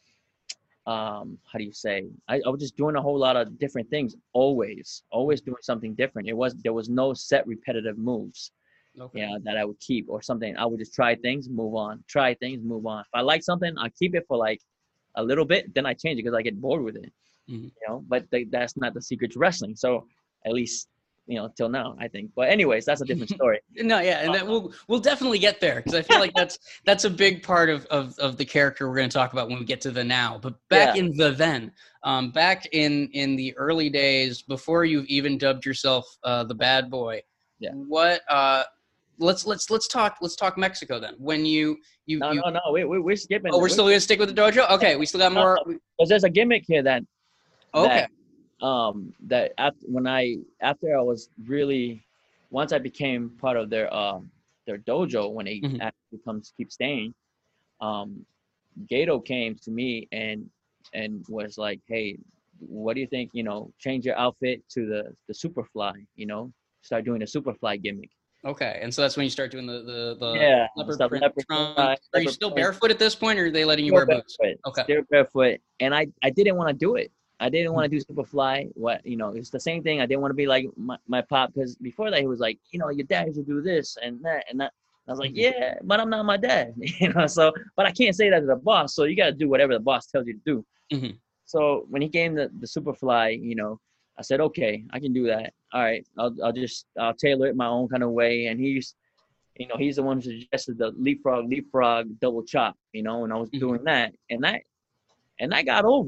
um how do you say? I, I was just doing a whole lot of different things, always, always doing something different. It was there was no set repetitive moves, Okay. you know, that I would keep or something. I would just try things, move on, try things, move on. If I like something, I keep it for like a little bit, then I change it because I get bored with it. Mhm. You know, but they, that's not the secret to wrestling. So at least, you know, till now, I think. But anyways, that's a different story. No, yeah, and that we'll we'll definitely get there because I feel like that's that's a big part of, of of the character we're going to talk about when we get to the now. But back Yeah. in the then, um, back in in the early days before you've even dubbed yourself uh, the Bad Boy, Yeah. what? Uh, let's let's let's talk let's talk Mexico then. When you you No, you no, no. We, we, we're skipping. oh, we're still going to stick with the dojo. Okay, we still got No, more. no, because there's a gimmick here that Okay. that um that after when I after I was really once I became part of their um their dojo when they Mhm. actually come to keep staying, um Gato came to me and and was like, hey, what do you think? You know, change your outfit to the the Superfly. You know, start doing the Superfly gimmick. Okay, and so that's when you start doing the the, the Yeah, leopard stuff print leopard trunk. print, Are you leopard still print. barefoot at this point, or are they letting you Still wear boots? barefoot. Okay. Still barefoot. And I, I didn't want to do it. I didn't want to do Superfly. What, you know, it's the same thing. I didn't want to be like my, my pop because before that he was like, you know, your dad should do this and that and that. I was like, yeah, but I'm not my dad. You know, so but I can't say that to the boss. So you got to do whatever the boss tells you to do. Mhm. So when he gave the, the Superfly, you know, I said, okay, I can do that. All right, I'll I'll just I'll tailor it my own kind of way. And he's you know, he's the one who suggested the leapfrog, leapfrog, double chop, you know, and I was Mhm. doing that, and that, and that got over.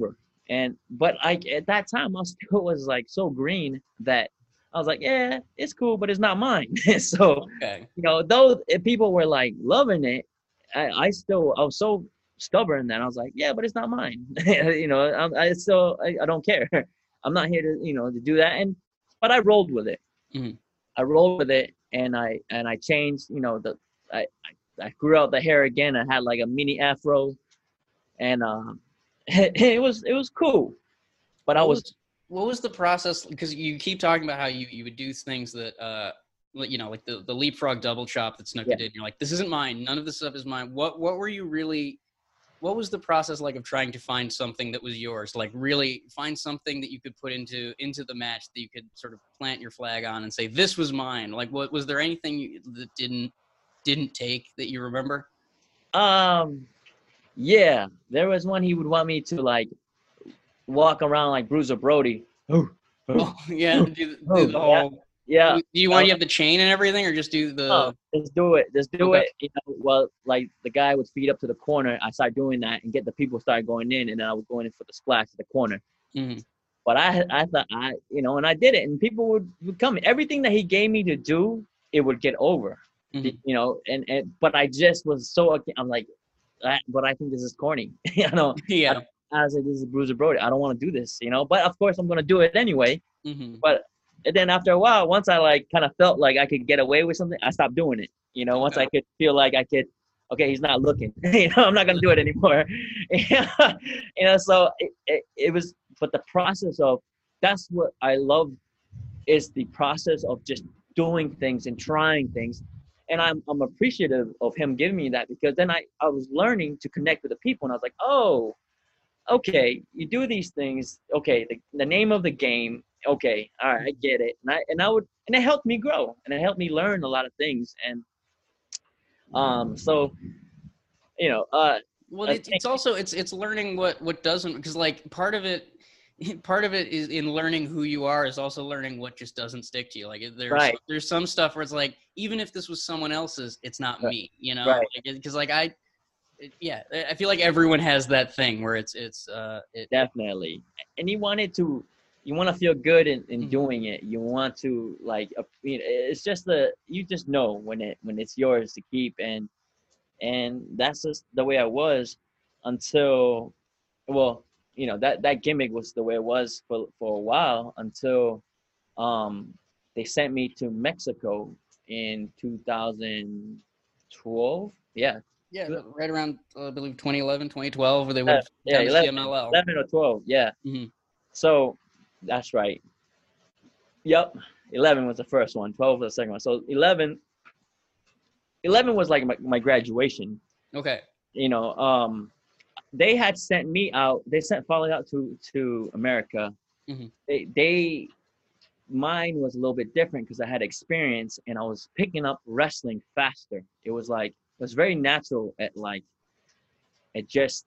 And but I at that time I still was like so green that I was like, yeah, it's cool, but it's not mine. So Okay. you know, though if people were like loving it, I, I still I was so stubborn that I was like, yeah, but it's not mine. You know, I, I still I, I don't care. I'm not here to you know to do that. And but I rolled with it. Mhm. I rolled with it, and I and I changed. You know, the I I, I grew out the hair again. I had like a mini afro, and um, it, it was it was cool. But I What was was what was the process? Because you keep talking about how you, you would do things that uh like, you know, like the, the leapfrog double chop that Snooki Yeah. did. And you're like, this isn't mine. None of this stuff is mine. What what were you really? What was the process like of trying to find something that was yours? Like really find something that you could put into into the match that you could sort of plant your flag on and say this was mine. Like, what was there anything you, that didn't didn't take that you remember? um yeah. There was one he would want me to like walk around like Bruiser Brody. Oh, Oh yeah, do, do oh, the whole. yeah. Do you want to have the chain and everything, or just do the? Oh, just do it. Just do Okay. it. You know, well, like the guy would speed up to the corner. I started doing that and get the people started going in, and then I was going in for the splash at the corner. Mhm. But I, I thought I, you know, and I did it, and people would, would come. Everything that he gave me to do, it would get over. Mhm. You know, and, and but I just was so. I'm like, I, but I think this is corny. You know, Yeah. I was like, this is Bruiser Brody. I don't want to do this. You know, but of course I'm gonna do it anyway. Mhm. But and then after a while, once I like kind of felt like I could get away with something, I stopped doing it. You know, once Okay. I could feel like I could, okay, he's not looking. You know, I'm not gonna do it anymore. You know, so it, it, it was, but the process of that's what I love is the process of just doing things and trying things. And I'm I'm appreciative of him giving me that because then I, I was learning to connect with the people and I was like, oh, okay, you do these things. Okay, the, the name of the game. Okay, all right, I get it. And I and I would and it helped me grow and it helped me learn a lot of things. And um, so you know, uh, Well, I it's, think, it's also it's it's learning what what doesn't, because like part of it part of it is in learning who you are is also learning what just doesn't stick to you. Like there's Right. there's some stuff where it's like, even if this was someone else's, it's not Right. me, you know, Right. because like, like I it, yeah I feel like everyone has that thing where it's it's uh it, definitely. And you wanted to, you want to feel good in, in Mhm. doing it. You want to like, uh, you know, it's just the you just know when it when it's yours to keep, and and that's just the way I was until, well, you know that that gimmick was the way it was for for a while until um they sent me to Mexico in two thousand twelve. Yeah, yeah right around uh, I believe twenty eleven twenty twelve where they yeah, went yeah, down to eleven, C M L L. eleven or twelve. Yeah. Mhm. So that's right. Yep. eleven was the first one. twelve was the second one. So eleven, eleven was like my, my graduation. Okay. You know, um, they had sent me out. They sent Falling Out to to America. Mhm. They they mine was a little bit different because I had experience and I was picking up wrestling faster. It was like it was very natural at like it just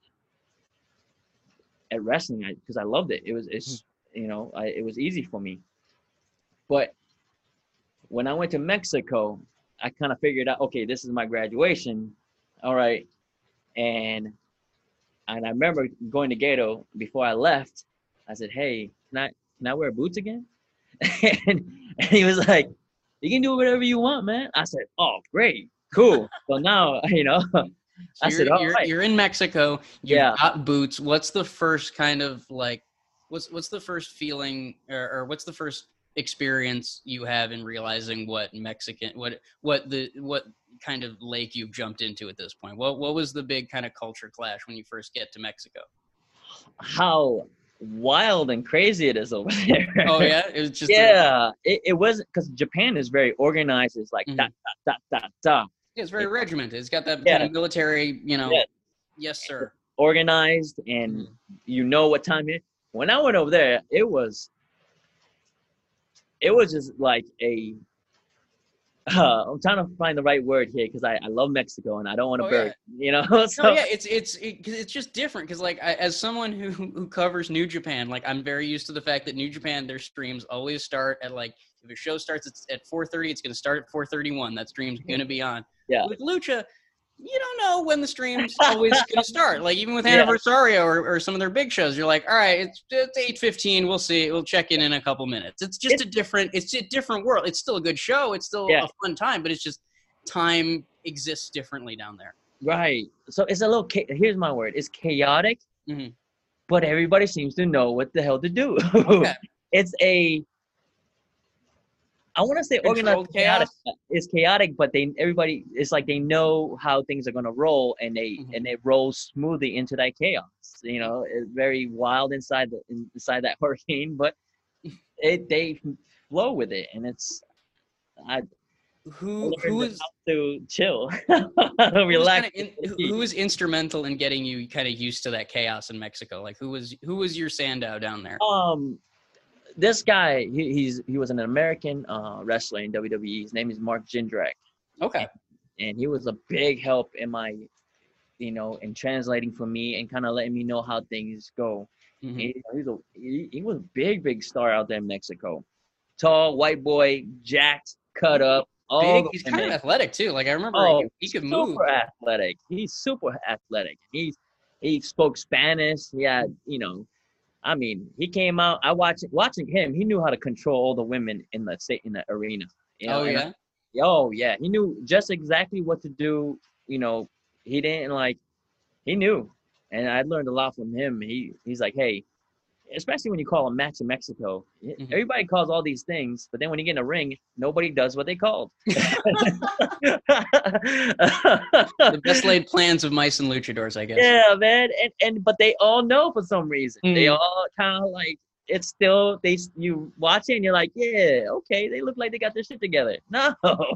at wrestling because I, I loved it. It was it's you know I, it was easy for me. But when I went to Mexico, I kind of figured out, okay, this is my graduation. All right. And and I remember going to Gato before I left. I said, hey, can I, can I wear boots again? and, and he was like, you can do whatever you want, man. I said, oh, great. Cool. So now, you know, So I you're, said, all you're, right. you're in Mexico. You've Yeah. got boots. What's the first kind of like, what's what's the first feeling or, or what's the first experience you have in realizing what Mexican, what what the what kind of lake you've jumped into at this point? What what was the big kind of culture clash when you first get to Mexico? How wild and crazy it is over there. Oh yeah, it was just yeah. A, it, it wasn't because Japan is very organized. It's like Mhm. da da da da da. yeah, it's very regimented. It's got that Yeah. kind of military, you know. Yeah. Yes, sir. Organized and Mhm. you know what time it. When I went over there, it was it was just like a uh, I'm trying to find the right word here because I, I love Mexico and I don't want to Oh, burn, you know. So No, yeah, it's it's it, 'cause it's just different because like I, as someone who who covers New Japan, like I'm very used to the fact that New Japan, their streams always start at like, if a show starts at four thirty, it's going to start at four thirty-one. That stream's going to be on. Yeah. With Lucha, you don't know when the stream's always going to start. Like even with Yeah. Anniversario or, or some of their big shows, you're like, all right, it's, it's eight fifteen. We'll see. We'll check in in a couple minutes. It's just It's- a different, it's a different world. It's still a good show. It's still Yeah. a fun time, but it's just time exists differently down there. Right. So it's a little, cha- here's my word. It's chaotic, Mhm. but everybody seems to know what the hell to do. Okay. It's a, I want to say Controlled organized chaotic. chaos? It's chaotic, but they everybody it's like they know how things are gonna roll, and they Mhm. and they roll smoothly into that chaos. You know, it's very wild inside the inside that hurricane, but it they flow with it, and it's I Who, learned who is, how to chill, who was relax. kinda in, who, who was instrumental in getting you kind of used to that chaos in Mexico? Like who was, who was your Sandow down there? Um, this guy, he, he's he was an American uh, wrestler in W W E. His name is Mark Jindrak, Okay. and he was a big help in my, you know, in translating for me and kind of letting me know how things go. Mhm. He, he's a, he, he was a big, big star out there in Mexico. Tall, white boy, jacked, cut up. All Big, the he's kind of women. athletic too. Like I remember Oh, he, he could super move. athletic. He's super athletic. He's he spoke Spanish. He had, you know, I mean, he came out. I watched watching him. He knew how to control all the women in the state in the arena. You know, Oh and I- yeah. oh yeah, he knew just exactly what to do. You know, he didn't like. He knew, and I learned a lot from him. He he's like, hey, especially when you call a match in Mexico, Mhm. everybody calls all these things, but then when you get in a ring, nobody does what they called. The best laid plans of mice and luchadors, I guess. Yeah, man, and and but they all know for some reason. They Mhm. all kind of like it's still they you watch it and you're like, yeah, okay, they look like they got their shit together. No,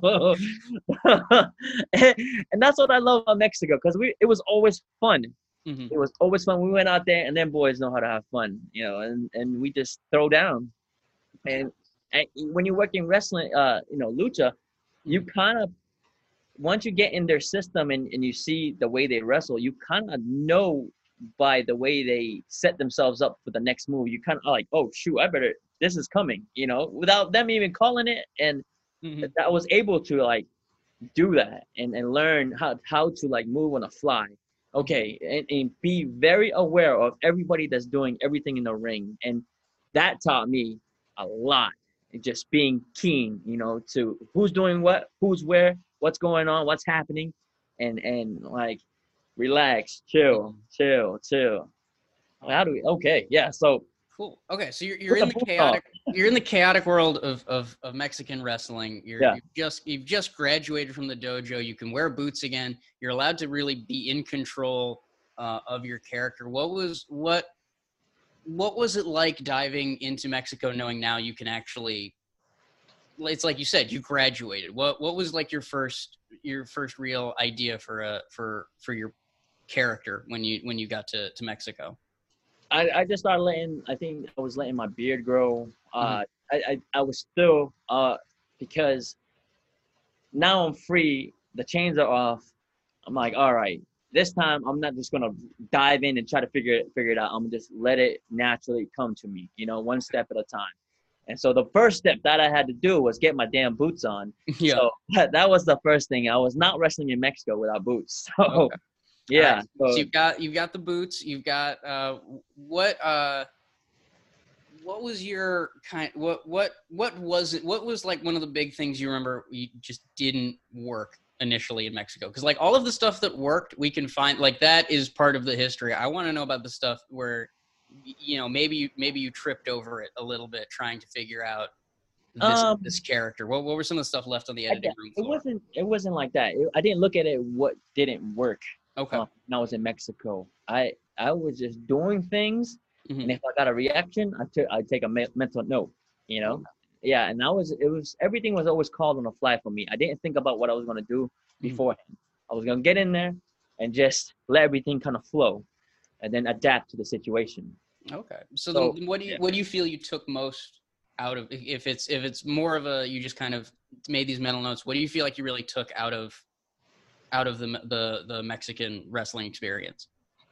and, and that's what I love about Mexico because we it was always fun. Mhm. It was always fun. We went out there and then boys know how to have fun, you know, and and we just throw down. And, and when you're working wrestling, uh, you know, lucha, you kind of once you get in their system and, and you see the way they wrestle, you kind of know by the way they set themselves up for the next move. You kind of like, oh shoot, I better this is coming, you know, without them even calling it. And Mhm. I was able to like do that and, and learn how how to like move on the fly. Okay, and, and be very aware of everybody that's doing everything in the ring. And that taught me a lot. And just being keen, you know, to who's doing what, who's where, what's going on, what's happening, and and like relax, chill, chill, chill. How do we? Okay, yeah. So Cool. Okay, so you're you're Put in the the boots chaotic you're in the chaotic world of of, of Mexican wrestling. You're Yeah. you've just you've just graduated from the dojo. You can wear boots again. You're allowed to really be in control uh, of your character. What was what what was it like diving into Mexico, knowing now you can actually? It's like you said, you graduated. What what was like your first your first real idea for a for for your character when you when you got to to Mexico? I, I just started letting, I think I was letting my beard grow. Uh, I, I, I was still, uh, because now I'm free, the chains are off. I'm like, all right, this time I'm not just going to dive in and try to figure it, figure it out. I'm going to just let it naturally come to me, you know, one step at a time. And so the first step that I had to do was get my damn boots on. Yeah. So that, that was the first thing. I was not wrestling in Mexico without boots. So Okay. yeah. All right. So So, you've got you've got the boots. You've got uh, what uh, what was your kind? What what what was it? What was like one of the big things you remember you just didn't work initially in Mexico? Because like all of the stuff that worked, we can find like that is part of the history. I want to know about the stuff where y- you know maybe you maybe you tripped over it a little bit trying to figure out this Um, this character. What what were some of the stuff left on the I editing get- room it floor? wasn't, it wasn't like that. It- I didn't look at it what didn't work. Okay. uh, when I was in Mexico. I I was just doing things, Mhm. and if I got a reaction, I took I take a me- mental note. You know, yeah. And I was it was everything was always called on the fly for me. I didn't think about what I was gonna do beforehand. I was gonna get in there and just let everything kind of flow, and then adapt to the situation. Okay. So, So, then what do you yeah. what do you feel you took most out of if it's if it's more of a you just kind of made these mental notes, what do you feel like you really took out of out of the the the Mexican wrestling experience?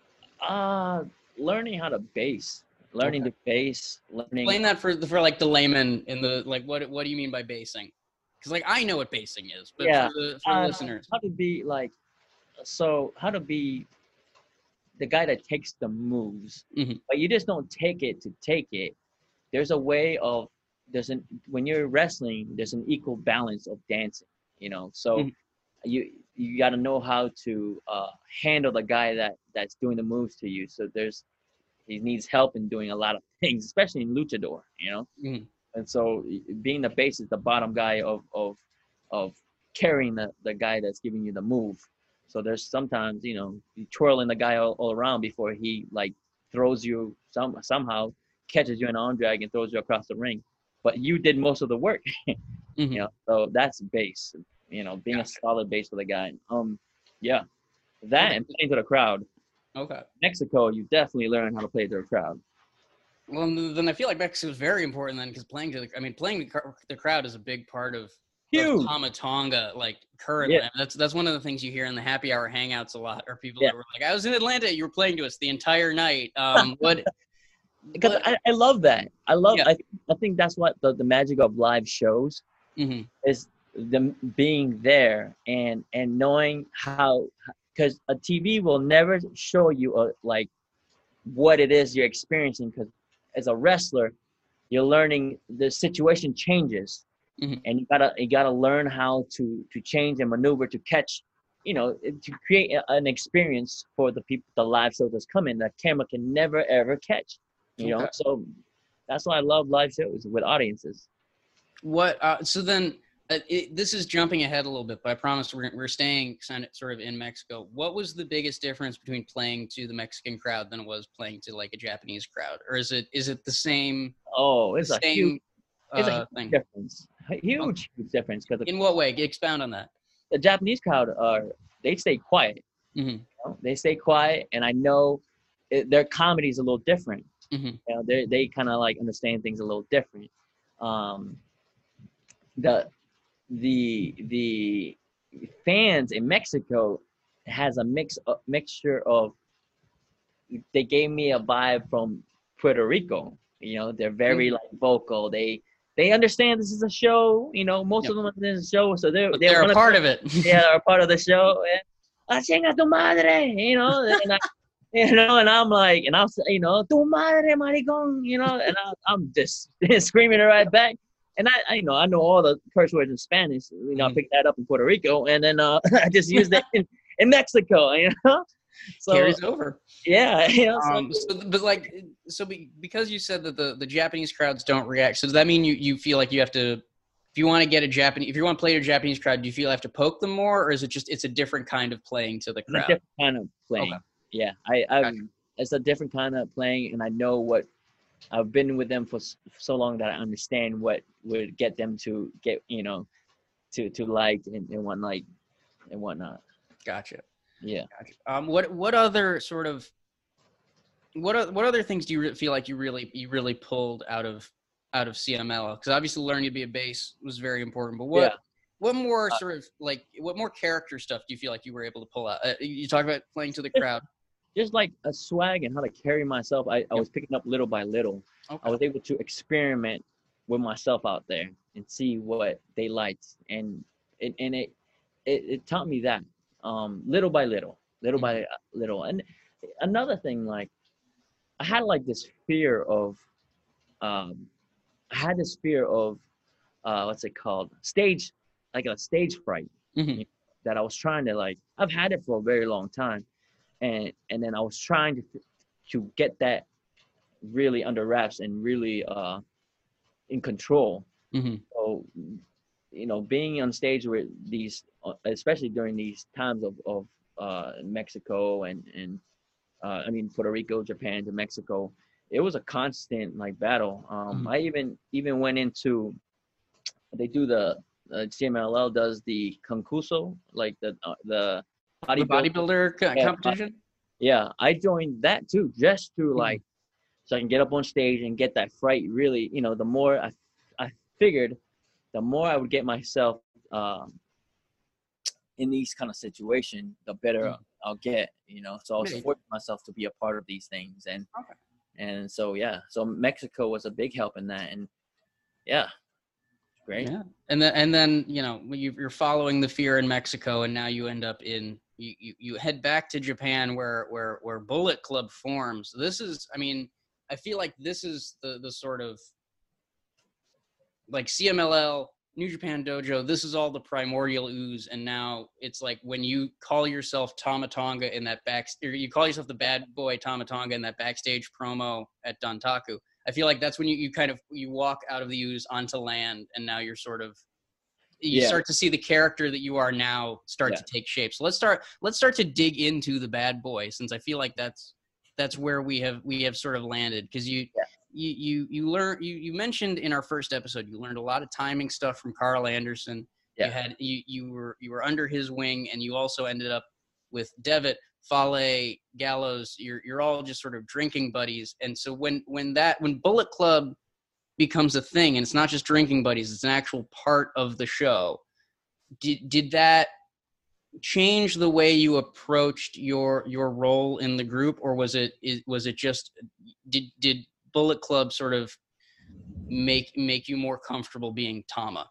Uh learning how to base, learning Okay. to base, learning. Explain that for for like the layman in the like what what do you mean by basing? Because like I know what basing is, but Yeah, for the for uh, listeners. How to be like so how to be the guy that takes the moves, mm-hmm. but you just don't take it to take it. There's a way of there's an when you're wrestling, there's an equal balance of dancing, you know. So mm-hmm. you you got to know how to uh, handle the guy that that's doing the moves to you. So there's he needs help in doing a lot of things, especially in luchador, you know. Mm-hmm. And so being the base is the bottom guy of of of carrying the the guy that's giving you the move. So there's sometimes, you know, you twirling the guy all, all around before he like throws you some somehow catches you in an arm drag and throws you across the ring. But you did most of the work, mm-hmm. you know. So that's base, you know, being gotcha. a solid base for the guy. Um, yeah, that okay. and playing to the crowd. Okay. Mexico, you definitely learn how to play to the crowd. Well, then I feel like Mexico is very important then, because playing to the, I mean, playing to the crowd is a big part of. Huge. Tama Tonga, like currently, yeah. that's that's one of the things you hear in the happy hour hangouts a lot. Are people yeah. that were like, "I was in Atlanta, you were playing to us the entire night." Um, what? Because I, I love that. I love. Yeah. I I think that's what the, the magic of live shows mm-hmm. is them being there and and knowing how, because a T V will never show you a, like what it is you're experiencing. Because as a wrestler, you're learning the situation changes. Mm-hmm. And you gotta you gotta learn how to to change and maneuver to catch, you know, to create a, an experience for the people, the live shows that's coming that camera can never ever catch, you okay. know. So that's why I love live shows with audiences. What? Uh, so then, uh, it, this is jumping ahead a little bit, but I promise we're we're staying sort of in Mexico. What was the biggest difference between playing to the Mexican crowd than it was playing to like a Japanese crowd, or is it is it the same? Oh, it's a same, huge, it's uh, a huge thing. difference. Huge, okay. huge difference. Because in what way? Expound on that. The Japanese crowd are they stay quiet. Mm-hmm. You know? They stay quiet, and I know it, their comedy is a little different. Mm-hmm. You know, they they kind of like understand things a little different. Um, the the the fans in Mexico has a mix a mixture of. They gave me a vibe from Puerto Rico. You know, they're very mm-hmm. like vocal. They They understand this is a show, you know. Most yep. of them understand the show, so they're they're, they're a part of it. Yeah, they're a part of the show. Ah, chinga tu madre, you know. And I, you know, and I'm like, and I'm, you know, tu madre, maricón, you know, and I, I'm just screaming it right back. And I, I, you know, I know all the curse words in Spanish. You know, mm-hmm. I picked that up in Puerto Rico, and then uh, I just used it in, in Mexico, you know. So, carries over. Yeah, you know, so, um, so, but like, so be, because you said that the, the Japanese crowds don't react, so does that mean you, you feel like you have to, if you want to get a Japanese, if you want to play to a Japanese crowd, do you feel you have to poke them more, or is it just, it's a different kind of playing to the crowd? It's a different kind of playing. Okay. Yeah, I, I, gotcha. It's a different kind of playing, and I know what, I've been with them for so long that I understand what would get them to get, you know, to, to like and, and whatnot, and whatnot. Gotcha. Yeah. Um. What What other sort of what What other things do you feel like you really you really pulled out of out of C M L? Because obviously learning to be a bass was very important. But what yeah. what more sort of like what more character stuff do you feel like you were able to pull out? Uh, you talk about playing to the crowd. Just like a swag and how to carry myself. I, I was picking up little by little. Okay. I was able to experiment with myself out there and see what they liked, and it and it it, it taught me that. Um, little by little, little by little. And another thing, like, I had like this fear of, um, I had this fear of, uh, what's it called? Stage, like a stage fright mm-hmm. you know, that I was trying to like, I've had it for a very long time. And, and then I was trying to, to get that really under wraps and really, uh, in control. Mm-hmm. So, you know, being on stage with these, especially during these times of, of uh, Mexico and, and uh, I mean, Puerto Rico, Japan to Mexico, it was a constant like battle. Um, mm-hmm. I even, even went into, they do the, uh, C M L L does the concurso, like the, uh, the bodybuilder, bodybuilder co- yeah, competition. Yeah. I joined that too, just to mm-hmm. like, so I can get up on stage and get that fright really, you know, the more I, I figured, the more I would get myself um, in these kind of situations, the better mm. I'll get, you know. So I was really? forcing myself to be a part of these things, and okay. and so yeah, so Mexico was a big help in that, and yeah, great. Yeah, and then and then you know you, you're following the fear in Mexico, and now you end up in you, you, you head back to Japan where, where, where Bullet Club forms. This is, I mean, I feel like this is the, the sort of like C M L L, New Japan Dojo, this is all the primordial ooze, and now it's like when you call yourself Tama Tonga in that back, or you call yourself the bad boy Tama Tonga in that backstage promo at Dontaku. I feel like that's when you, you kind of you walk out of the ooze onto land, and now you're sort of you yeah. start to see the character that you are now start yeah. to take shape. So let's start let's start to dig into the bad boy, since I feel like that's that's where we have we have sort of landed, because you. Yeah. You you you learn you, you mentioned in our first episode you learned a lot of timing stuff from Carl Anderson. Yeah. You had you, you were you were under his wing, and you also ended up with Devitt, Fale, Gallows. You're you're all just sort of drinking buddies. And so when when that when Bullet Club becomes a thing, and it's not just drinking buddies, it's an actual part of the show. Did did that change the way you approached your your role in the group, or was it was it just did did Bullet Club sort of make make you more comfortable being Tama?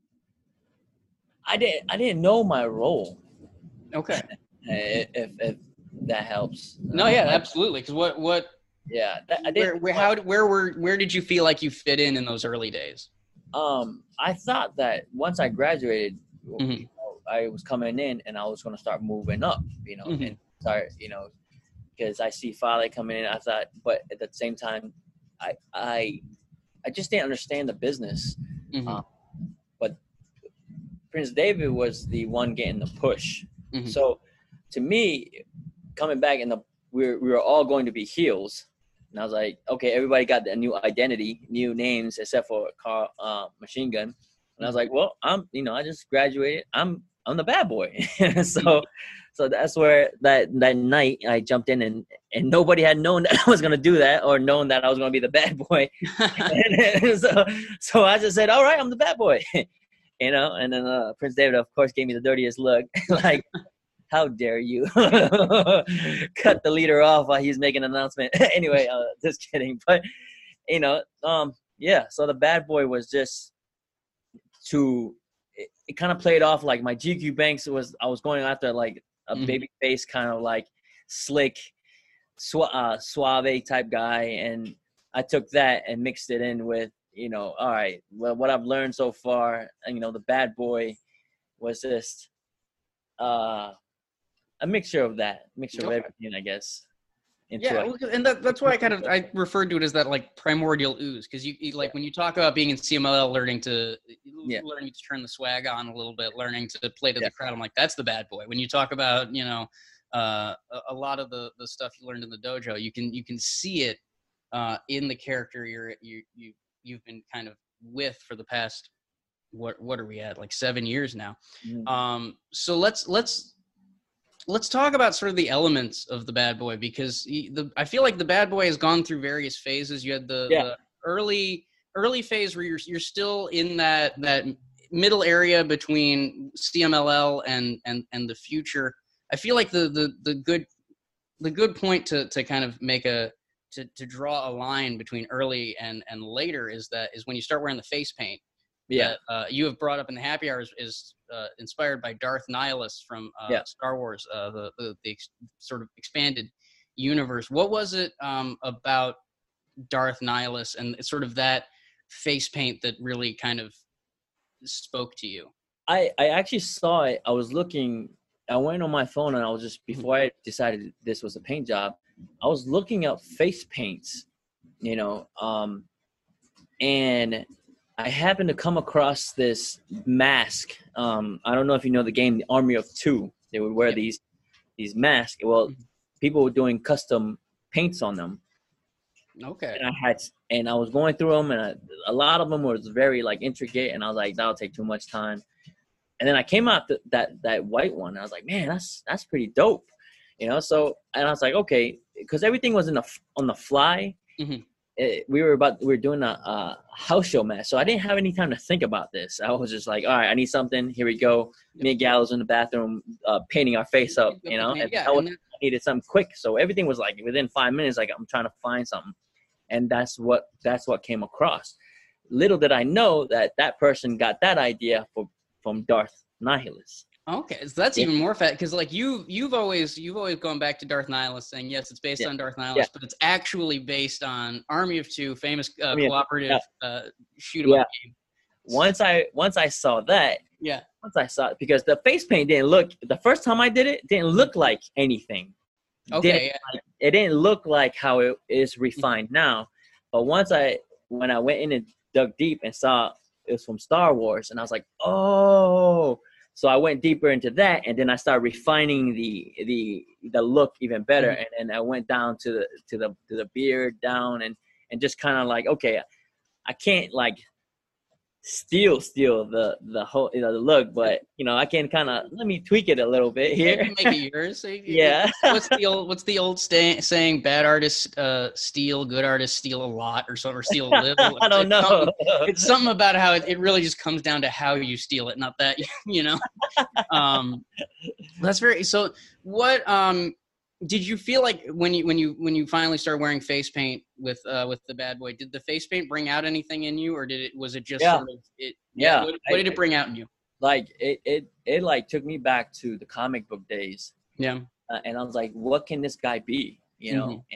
I didn't I didn't know my role. Okay. if, if that helps. No, yeah, absolutely. Because what what yeah, that, I did. Where, where how where were where did you feel like you fit in in those early days? Um, I thought that once I graduated, mm-hmm. you know, I was coming in and I was going to start moving up. You know, mm-hmm. and start you know. Because I see Fale coming in, I thought, but at the same time, I I, I just didn't understand the business. Mm-hmm. Um, but Prince David was the one getting the push. Mm-hmm. So to me, coming back in the we we're, we were all going to be heels, and I was like, okay, everybody got a new identity, new names, except for Carl uh, Machine Gun, and I was like, well, I'm you know I just graduated, I'm I'm the bad boy, so. So that's where that, that night I jumped in, and, and nobody had known that I was going to do that or known that I was going to be the bad boy. and so, so I just said, all right, I'm the bad boy, you know, and then uh, Prince David, of course, gave me the dirtiest look. Like, how dare you cut the leader off while he's making an announcement. Anyway, uh, just kidding. But, you know, um, yeah, so the bad boy was just to it, – it kind of played off like my G Q Banks was – I was going after like – a mm-hmm. baby face kind of like slick, su- uh, suave type guy. And I took that and mixed it in with, you know, all right, well, what I've learned so far, and, you know, the bad boy was just uh, a mixture of that, mixture okay. of everything, I guess. Yeah, it. and that, that's why I kind of I referred to it as that like primordial ooze, because you, you like yeah. when you talk about being in C M L L, learning to yeah. learning to turn the swag on a little bit, learning to play to yeah. the crowd. I'm like, that's the bad boy. When you talk about you know uh, a, a lot of the, the stuff you learned in the dojo, you can you can see it uh, in the character you're you you you've been kind of with for the past what what are we at like seven years now. Mm-hmm. Um, so let's let's. Let's talk about sort of the elements of the bad boy, because he, the I feel like the bad boy has gone through various phases. You had the, yeah. the early early phase where you're you're still in that that middle area between C M L L and and and the future. I feel like the the the good the good point to to kind of make a to to draw a line between early and and later is that is when you start wearing the face paint. Yeah, that, uh, you have brought up in the happy hours is uh, inspired by Darth Nihilus from uh, yeah. Star Wars, uh, the, the the ex- sort of expanded universe. What was it um, about Darth Nihilus and sort of that face paint that really kind of spoke to you? I, I actually saw it. I was looking. I went on my phone and I was just before I decided this was a paint job, I was looking up face paints, you know, um, and. I happened to come across this mask. Um, I don't know if you know the game, the Army of Two. They would wear yeah. these these masks. Well, people were doing custom paints on them. Okay. And I had, and I was going through them, and I, a lot of them was very like intricate, and I was like, that'll take too much time. And then I came out th- that that white one. And I was like, man, that's that's pretty dope, you know. So, and I was like, okay, because everything was in the on the fly. Mm-hmm. It, we were about we were doing a, a house show match, so I didn't have any time to think about this. I was just like, all right, I need something. Here we go. Me and Gallows in the bathroom uh, painting our face up, you know. And yeah, I, was, I needed something quick, so everything was like within five minutes. Like I'm trying to find something, and that's what that's what came across. Little did I know that that person got that idea for, from Darth Nihilus. Okay, so that's Yeah. even more fat because like you you've always you've always gone back to Darth Nihilus saying yes, it's based Yeah. on Darth Nihilus, Yeah. but it's actually based on Army of Two, famous uh, Army of- cooperative yeah. uh, shoot 'em up game. Once I once I saw that, Yeah. once I saw it, because the face paint didn't look, the first time I did it, didn't look like anything. Okay. Didn't, Yeah. like, it didn't look like how it is refined now. But once I, when I went in and dug deep and saw it was from Star Wars, and I was like, oh. So I went deeper into that, and then I started refining the the the look even better, Mhm. and then I went down to the to the to the beard down, and and just kind of like, okay, I can't like steal steal the the whole, you know, the look, but you know, I can kind of, let me tweak it a little bit Yeah, here. you can make it yours. So you- Yeah. What's the old What's the old stay, saying? Bad artists uh, steal, good artists steal a lot, or something, or steal a little. I don't It's know. something- It's something about how it, it really just comes down to how you steal it, not that you know. Um, that's very. So, what um, did you feel like when you when you when you finally started wearing face paint with uh, with the Bad Boy? Did the face paint bring out anything in you, or did it was it just Yeah. sort of it? Yeah. What, what did I- it bring out in you? Like it, it, it like took me back to the comic book days, Yeah. uh, and I was like, what can this guy be? You know, Mhm.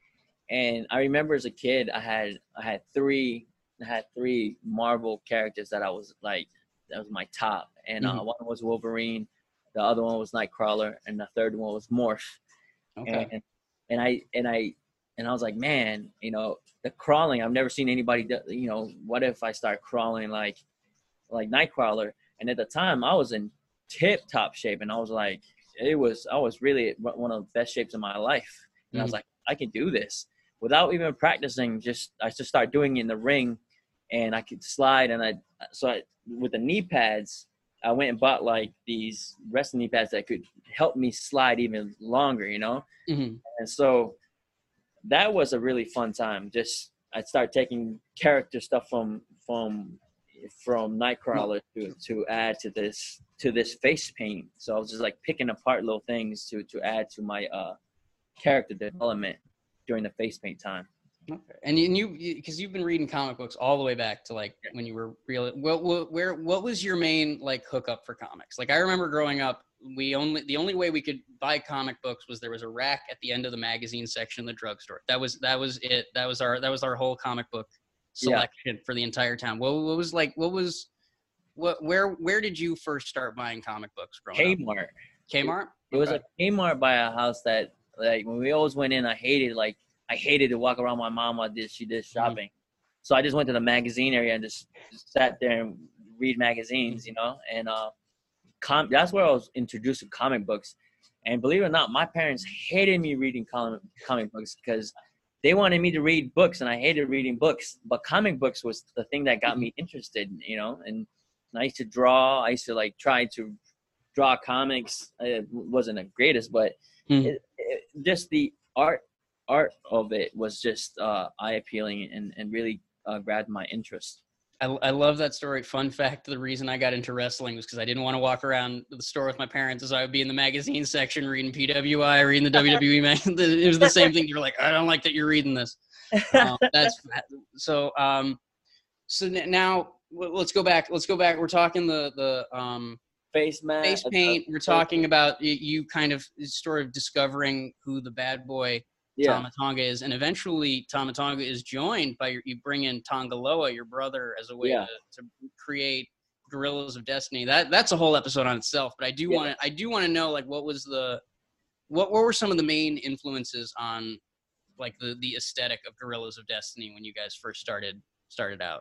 and and I remember as a kid, I had I had three I had three Marvel characters that I was like, that was my top, and uh, Mhm. one was Wolverine, the other one was Nightcrawler, and the third one was Morph. Okay. And, and I and I and I was like, man, you know, the crawling. I've never seen anybody do, you know, what if I start crawling like like Nightcrawler? And at the time, I was in tip top shape, and I was like, it was I was really one of the best shapes of my life. And I was Mhm. like, I can do this without even practicing. Just I just started doing it in the ring, and I could slide. And I so I, with the knee pads, I went and bought like these wrestling knee pads that could help me slide even longer, you know. Mhm. And so that was a really fun time. Just I started taking character stuff from from from Nightcrawler to to add to this to this face paint. So I was just like picking apart little things to to add to my uh character development during the face paint time. Okay. And you, and you, because you've been reading comic books all the way back to like when you were real. What, what, where, what was your main like hookup for comics? Like I remember growing up, we only the only way we could buy comic books was there was a rack at the end of the magazine section in the drugstore. That was that was it. That was our that was our whole comic book selection for the entire town. What, what was like? What was what? Where where did you first start buying comic books growing up? Kmart. Kmart. It was Okay. a Kmart by a house that like when we always went in, I hated like I hated to walk around my mom while did she did shopping. So I just went to the magazine area and just, just sat there and read magazines, you know. And uh, com- that's where I was introduced to comic books. And believe it or not, my parents hated me reading comic comic books because they wanted me to read books, and I hated reading books. But comic books was the thing that got me interested, you know. And I used to draw. I used to like try to draw comics. It wasn't the greatest, but Mhm. it, it, just the art art of it was just uh, eye appealing and and really uh, grabbed my interest. I, I love that story. Fun fact, the reason I got into wrestling was because I didn't want to walk around the store with my parents, as I would be in the magazine section reading P W I, reading the W W E magazine. It was the same thing. You're like, I don't like that you're reading this. Um, that's so. Um, so n- now w- let's go back. Let's go back. We're talking the the um, Face mask. face paint. We're talking about y- you kind of sort of discovering who the bad boy Yeah. Tama Tonga is, and eventually Tama Tonga is joined by your, you bring in Tongaloa, your brother, as a way Yeah. to, to create Gorillas of Destiny. That that's a whole episode on itself. But I do Yeah. want to I do want to know like what was the what what were some of the main influences on like the the aesthetic of Gorillas of Destiny when you guys first started started out?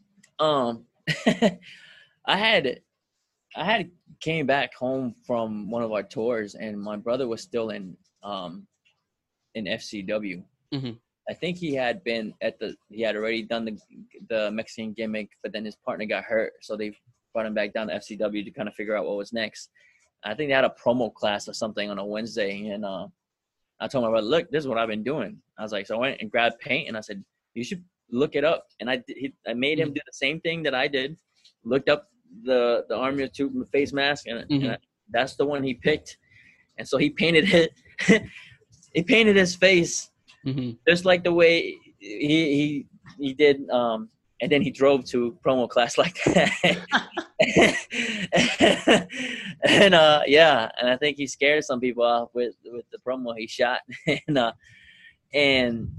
Um, I had I had came back home from one of our tours, and my brother was still in um in F C W. Mhm. I think he had been at the he had already done the the Mexican gimmick, but then his partner got hurt, so they brought him back down to F C W to kind of figure out what was next. I think they had a promo class or something on a Wednesday, and uh, I told my brother, "Look, this is what I've been doing." I was like, so I went and grabbed paint, and I said, "You should look it up." And I he, I made him do the same thing that I did. Looked up the the Army of Two face mask, and, Mhm. and I, that's the one he picked. And so he painted it. He painted his face Mm-hmm. just like the way he he he did. Um, and then he drove to promo class like that. and uh, yeah, and I think he scared some people off with with the promo he shot, and uh, and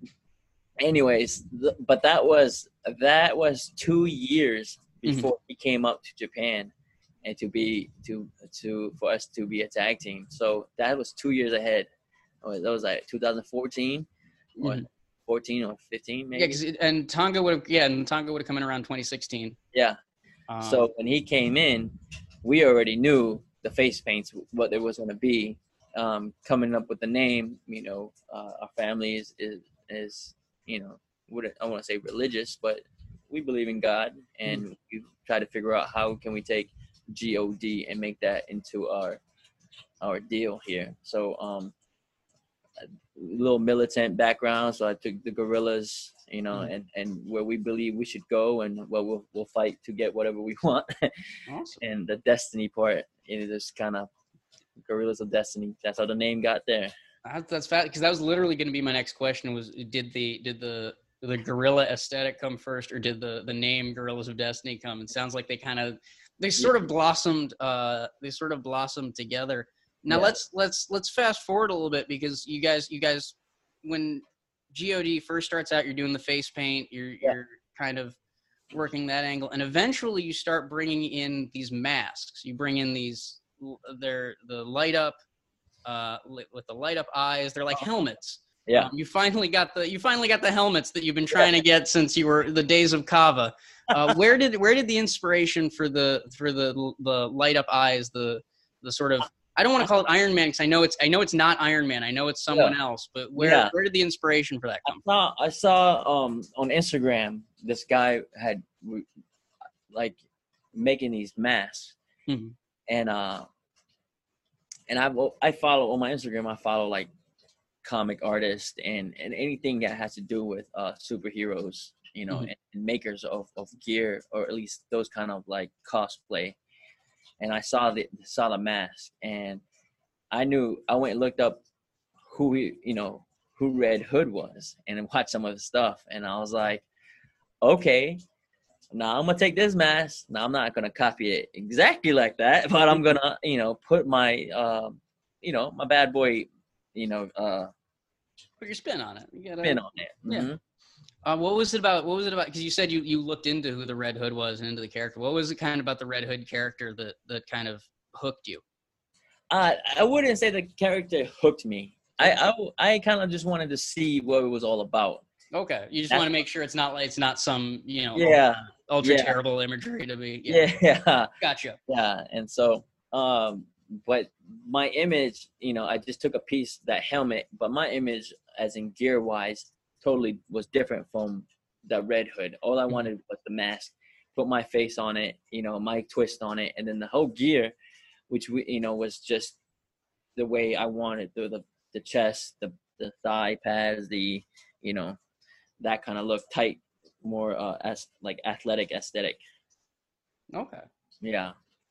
anyways, th- but that was that was two years before mm-hmm. he came up to Japan, and to be to to for us to be a tag team. So that was two years ahead. Oh, that was like two thousand fourteen, or mm-hmm. fourteen or fifteen, maybe. Yeah, cause it, and Tonga would have yeah, and Tonga would have come in around twenty sixteen. Yeah. Um, so when he came in, we already knew the face paints, what there was going to be. Um, coming up with the name, you know, uh, our family is, is, is you know, what I want to say religious, but we believe in God, and mm-hmm. we try to figure out how can we take G O D and make that into our our deal here. So um, a little militant background, so I took the Gorillas, you know, mm-hmm. and, and where we believe we should go, and where we'll we'll fight to get whatever we want. Awesome. And the destiny part, it is just kind of Gorillas of Destiny. That's how the name got there. That's, that's fat, because that was literally going to be my next question. Was did the did the the gorilla aesthetic come first, or did the the name Gorillas of Destiny come? It sounds like they kind of they sort yeah. of blossomed. Uh, they sort of blossomed together. Now yeah. let's let's let's fast forward a little bit, because you guys you guys when G O D first starts out, you're doing the face paint. You're yeah. you're kind of working that angle, and eventually you start bringing in these masks. You bring in these they're the light up uh, with the light up eyes. They're like helmets. Yeah. Um, you finally got the you finally got the helmets that you've been trying to get since you were the days of Kava. Uh, where did where did the inspiration for the for the the light up eyes, the the sort of, I don't want to call it Iron Man, because I know it's I know it's not Iron Man. I know it's someone yeah. else. But where yeah. where did the inspiration for that come I saw, from? I saw um on Instagram this guy had like making these masks, mm-hmm. and uh and I I follow on my Instagram. I follow like comic artists and and anything that has to do with uh superheroes, you know, mm-hmm. and, and makers of of gear, or at least those kind of like cosplay. And I saw the saw the mask, and I knew I went and looked up who he, you know, who Red Hood was, and watched some of his stuff, and I was like, okay, now I'm gonna take this mask. Now I'm not gonna copy it exactly like that, but I'm gonna, you know, put my, uh, you know, my bad boy, you know, uh, put your spin on it. You gotta spin on it. Mm-hmm. Yeah. Uh, what was it about? What was it about? Because you said you, you looked into who the Red Hood was and into the character. What was it kind of about the Red Hood character that, that kind of hooked you? Uh, I wouldn't say the character hooked me. I I, I kind of just wanted to see what it was all about. Okay, you just want to make sure it's not like it's not some, you know, yeah ultra yeah. terrible imagery to be. Yeah. yeah, gotcha. Yeah, and so um, but my image, you know, I just took a piece, that helmet, but my image, as in gear wise, totally was different from the Red Hood. All I wanted was the mask, put my face on it, you know, my twist on it, and then the whole gear, which we, you know, was just the way I wanted, the the, the chest, the the thigh pads, the, you know, that kind of look, tight, more uh as like athletic aesthetic. Okay. Yeah.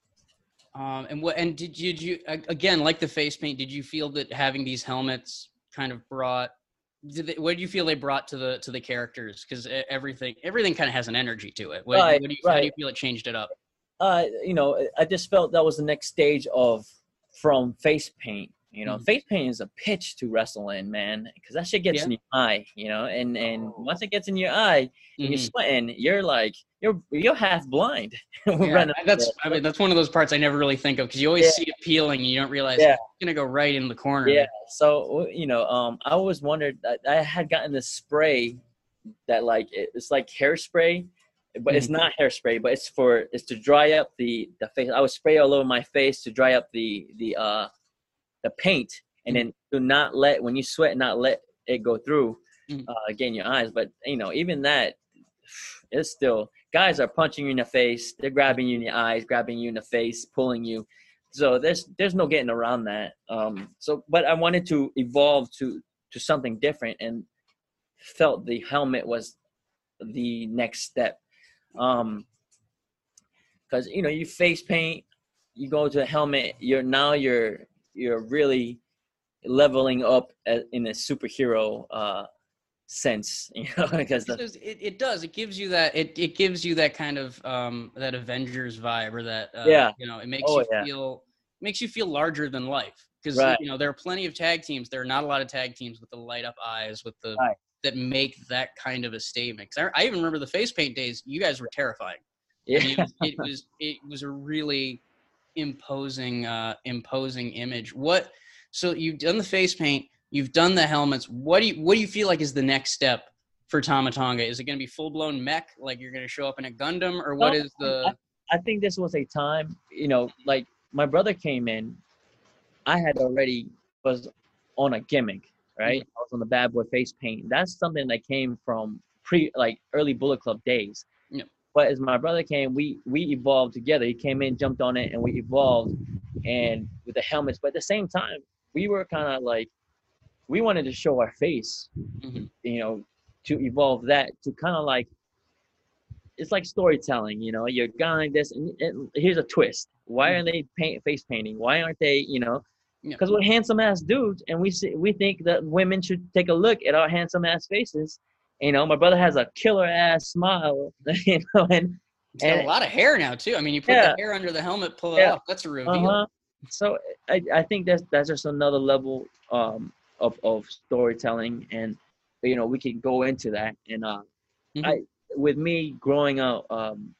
Um, and what and did you, did you again, like the face paint, did you feel that having these helmets kind of brought? Did they, what did you feel they brought to the to the characters? Because everything everything kind of has an energy to it. What, right, what do you, right. How do you feel it changed it up? Uh, you know, I just felt that was the next stage of from face paint. You know, mm-hmm. face paint is a pitch to wrestle in, man, because that shit gets yeah. in your eye. You know, and and oh. once it gets in your eye, and mm-hmm. you're sweating, you're like you're you're half blind. Yeah, that's I mean that's one of those parts I never really think of, because you always yeah. see it peeling and you don't realize yeah. it's gonna go right in the corner. Yeah. So you know, um, I always wondered. I, I had gotten this spray that like it's like hairspray, but mm-hmm. it's not hairspray, but it's for it's to dry up the the face. I would spray all over my face to dry up the the uh the paint, and mm-hmm. then do not let when you sweat, not let it go through mm-hmm. uh, again your eyes. But you know, even that, it's still. Guys are punching you in the face. They're grabbing you in your eyes, grabbing you in the face, pulling you. So there's there's no getting around that. Um, so, but I wanted to evolve to to something different, and felt the helmet was the next step. Um, because you know, you face paint, you go to a helmet. You're now you're you're really leveling up in a superhero uh, sense, you know, because the, it, it does it gives you that it, it gives you that kind of um that Avengers vibe, or that uh, yeah you know, it makes oh, you yeah. feel makes you feel larger than life. Because, Right. you know, there are plenty of tag teams. There are not a lot of tag teams with the light up eyes, with the Right. that make that kind of a statement. 'Cause I, I even remember the face paint days. You guys were terrifying. Yeah. I mean, it was, it was it was a really imposing uh, imposing image. What? So you've done the face paint. You've done the helmets. What do you what do you feel like is the next step for Tama Tonga? Is it going to be full blown mech, like you're going to show up in a Gundam, or what No, is the? I, I think this was a time, you know, like my brother came in. I had already was on a gimmick, right? Mhm. I was on the Bad Boy face paint. That's something that came from pre, like early Bullet Club days. Yep. But as my brother came, we we evolved together. He came in, jumped on it, and we evolved, and with the helmets. But at the same time, we were kind of like, we wanted to show our face, Mhm. you know, to evolve that to kind of like, it's like storytelling, you know. You're going like this, and, and here's a twist. Why are they paint face painting? Why aren't they, you know? Yeah. Because we're handsome ass dudes, and we see, we think that women should take a look at our handsome ass faces. You know, my brother has a killer ass smile, you know, and He's got and a lot of hair now too. I mean, you put Yeah. the hair under the helmet, pull it Yeah. off. That's a reveal. uh-huh. So I, I think that's that's just another level um of of storytelling, and you know we can go into that. And uh, Mhm. I with me growing up, um,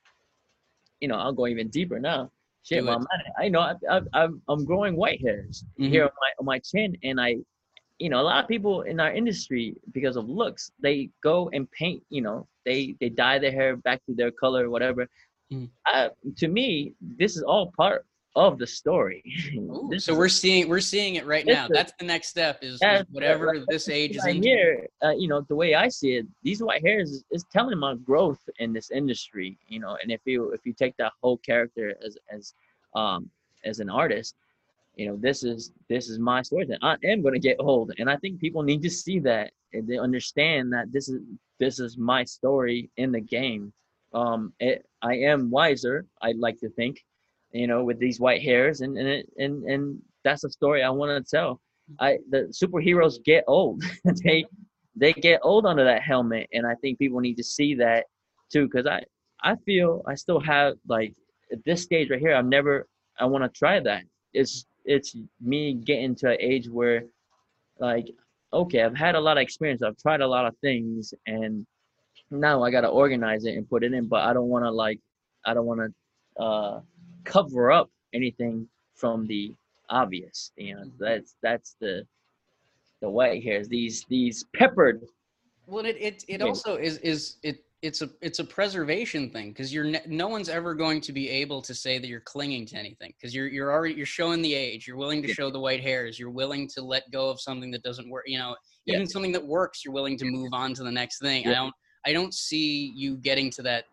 you know, I'll go even deeper now. Shit, Do mom, it. I, I know I, I, I'm I'm growing white hairs Mhm. here on my on my chin, and I, you know, a lot of people in our industry, because of looks, they go and paint. You know, they they dye their hair back to their color, whatever. Mhm. I, to me, this is all part of the story. Ooh, This so is- we're seeing we're seeing it right This now. is- That's the next step. Is, is That's- whatever like, this age is right into. here, uh, you know, the way I see it, these white hairs is, is telling my growth in this industry, you know. And if you if you take that whole character as as um as an artist, you know, this is this is my story. That I am going to get old, and I think people need to see that, and they understand that this is this is my story in the game. Um, it, I am wiser, I'd like to think, you know, with these white hairs, and and it, and and that's a story I want to tell. I the superheroes get old. they they get old under that helmet, and I think people need to see that too. Because I I feel I still have, like, at this stage right here, I've never I want to try that. It's it's me getting to an age where, like, okay, I've had a lot of experience. I've tried a lot of things, and now I gotta organize it and put it in. But I don't want to like I don't want to uh, cover up anything from the obvious. You know, that's that's the the white hairs. These these peppered. Well, it it, it Yeah. also is is it it's a it's a preservation thing, because you're ne- no one's ever going to be able to say that you're clinging to anything, because you're you're already you're showing the age. You're willing to show the white hairs. You're willing to let go of something that doesn't work. You know, even Yeah. something that works, you're willing to move on to the next thing. I Yeah. don't I don't see you getting to that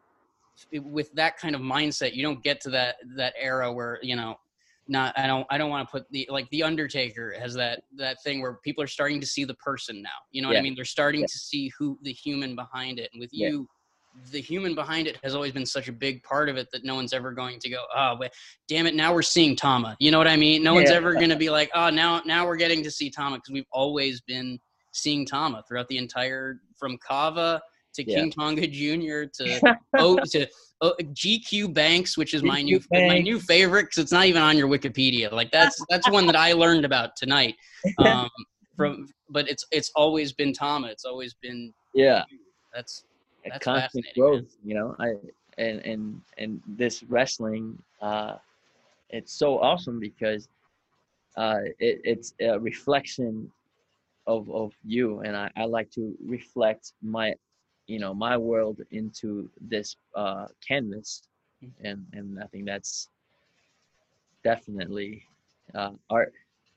with that kind of mindset. You don't get to that that era where, you know, not I don't I don't want to put the like the Undertaker has that that thing where people are starting to see the person now. You know what I Yeah. mean? They're starting Yeah. to see who the human behind it. And with Yeah. you, the human behind it has always been such a big part of it that no one's ever going to go, oh, but damn it, now we're seeing Tama. You know what I mean? No one's Yeah. ever going to be like, oh, now now we're getting to see Tama, because we've always been seeing Tama throughout the entire, from Kava to Yeah. King Tonga Junior to oh to oh, G Q Banks, which is my new G Q Banks. my new favorite, because it's not even on your Wikipedia. Like that's that's one that I learned about tonight. Um, from but it's it's always been Tama. It's always been Yeah. that's A That's constant fascinating, growth, you know. I and and and this wrestling, uh, it's so awesome because uh, it, it's a reflection of of you, and I, I like to reflect my, you know, my world into this uh, canvas, and and I think that's definitely uh, art.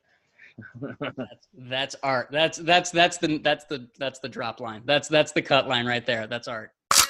that's that's art. That's that's that's the that's the that's the drop line. That's that's the cut line right there. That's art.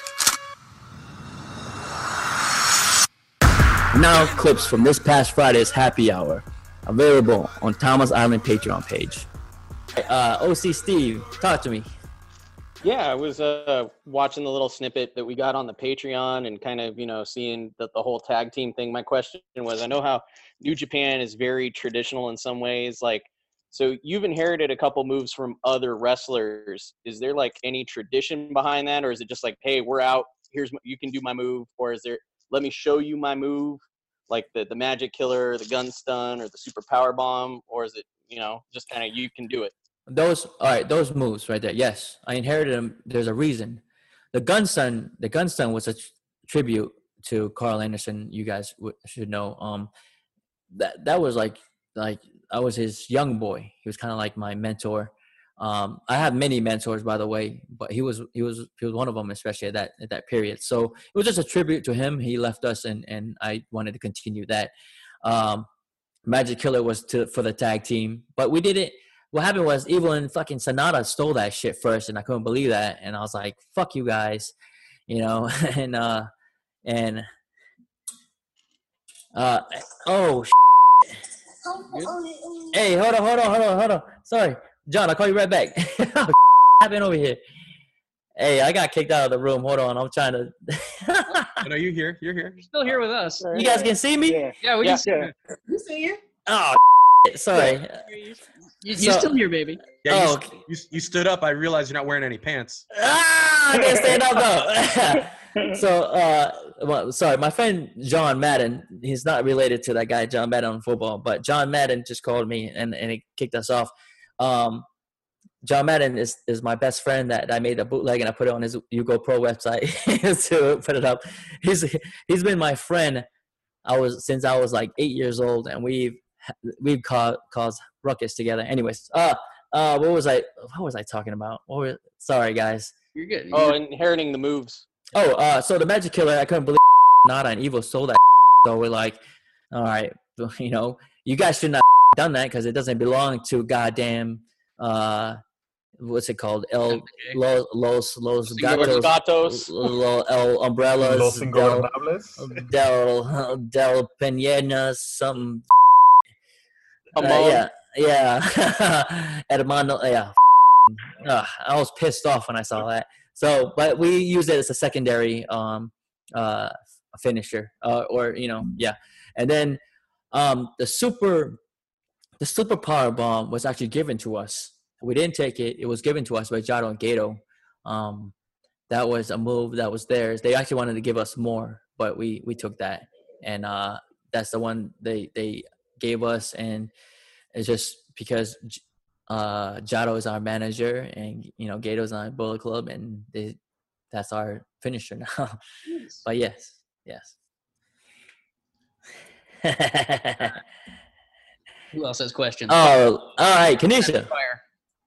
Now, clips from this past Friday's happy hour available on Tama's Island Patreon page. Uh, O C Steve, talk to me. Yeah, I was uh, watching the little snippet that we got on the Patreon and kind of, you know, seeing the, the whole tag team thing. My question was, I know how New Japan is very traditional in some ways. Like, so you've inherited a couple moves from other wrestlers. Is there like any tradition behind that? Or is it just like, hey, we're out, here's, my, you can do my move? Or is there, let me show you my move? like the, the magic killer, the gun stun, or the super power bomb, or is it, you know, just kind of you can do it? Those, all right, those moves right there. Yes, I inherited them. There's a reason. The gun stun, the gun stun was a tr- tribute to Carl Anderson. You guys w- should know. Um, that that was like like I was his young boy. He was kind of like my mentor. Um, I have many mentors, by the way, but he was he was he was one of them, especially at that at that period. So it was just a tribute to him. He left us, and and I wanted to continue that. Um, Magic Killer was to for the tag team, but we did it. What happened was Evil and fucking Sonata stole that shit first, and I couldn't believe that. And I was like, "Fuck you guys," you know. and uh, and uh, oh. Hey, hold on, hold on, hold on, hold on. Sorry, John, I'll call you right back. What happened over here? Hey, I got kicked out of the room. Hold on, I'm trying to. No, you here? You're here. You're still here with us. You guys can see me? Yeah. Yeah, we Yeah. can see you. You see you? Oh, sorry. You- You're So- still here, baby. Yeah, you, Oh, you, you stood up. I realized you're not wearing any pants. Ah, I can't stand up though. so, uh, well, sorry, my friend John Madden. He's not related to that guy John Madden on football, but John Madden just called me and and he kicked us off. Um, John Madden is, is my best friend that I made a bootleg and I put it on his Yugo Pro website to put it up. He's he's been my friend. I was since I was like eight years old, and we've we've caused caused ruckus together. Anyways, uh, uh, what was I what was I talking about? What were, sorry, guys. You're good. You're Oh, good. inheriting the moves. Oh, uh, so the Magic Killer, I couldn't believe Nada and Evil stole that. So we're like, all right, you know, you guys should not have done that because it doesn't belong to goddamn uh. What's it called? El Los Los Los Los Gatos, Gatos. Lo- El Umbrellas, Los Del, Ingobernables. Del Del Peñas, some. Uh, Among. yeah, yeah. Hermano, yeah. Uh, I was pissed off when I saw that. So, but we use it as a secondary um uh finisher, uh, or you know, yeah. And then um the super the super power bomb was actually given to us. We didn't take it. It was given to us by Jado and Gato. Um, that was a move that was theirs. They actually wanted to give us more, but we we took that, and uh, that's the one they they gave us. And it's just because uh, Jado is our manager, and you know Gato's on Bullet Club, and they, that's our finisher now. But yes, yes. Who else has questions? Oh, all right, Kanisha. Fire.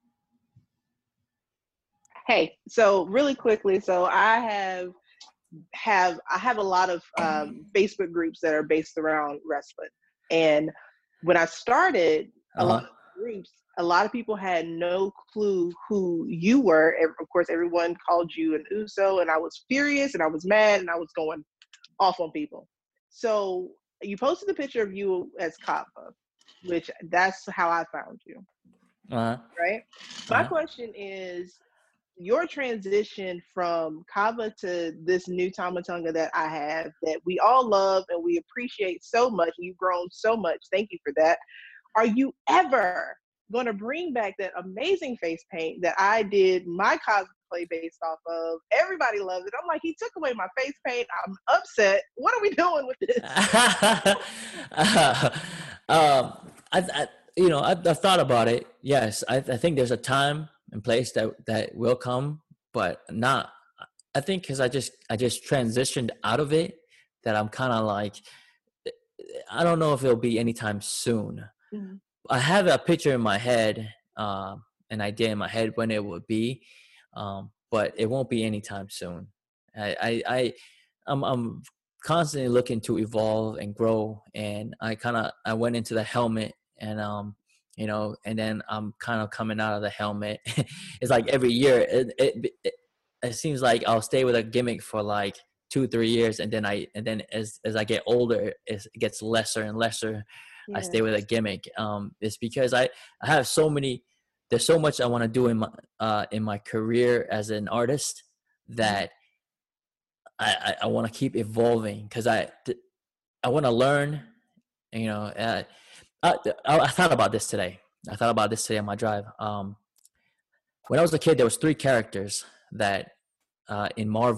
Hey, so really quickly, so I have have I have a lot of um, Facebook groups that are based around wrestling, and when I started a lot of groups, a lot of people had no clue who you were. Of course, everyone called you an Uso, and I was furious, and I was mad, and I was going off on people. So you posted a picture of you as Kava, which that's how I found you, Uh-huh. right? My Uh-huh. question is, your transition from Kava to this new Tamatonga that I have that we all love and we appreciate so much. You've grown so much. Thank you for that. Are you ever going to bring back that amazing face paint that I did my cosplay based off of? Everybody loves it. I'm like, he took away my face paint. I'm upset. What are we doing with this? uh, um, I, I, you know, I've, I've thought about it. Yes, I, I think there's a time and place that that will come, but not. I think because I just I just transitioned out of it, that I'm kind of like, I don't know if it'll be anytime soon. Mm-hmm. I have a picture in my head, um, an idea in my head when it would be, um, but it won't be anytime soon. I, I, I I'm, I'm constantly looking to evolve and grow, and I kind of I went into the helmet, and um, you know, and then I'm kind of coming out of the helmet. It's like every year, it, it it it seems like I'll stay with a gimmick for like two, three years, and then I and then as as I get older, it gets lesser and lesser. I stay with a gimmick. Um, it's because I, I have so many, there's so much I want to do in my, uh, in my career as an artist that I, I, I want to keep evolving, because I, I want to learn, you know, uh, I, I, I thought about this today. I thought about this today on my drive. Um, when I was a kid, there was three characters that, uh, in Marvel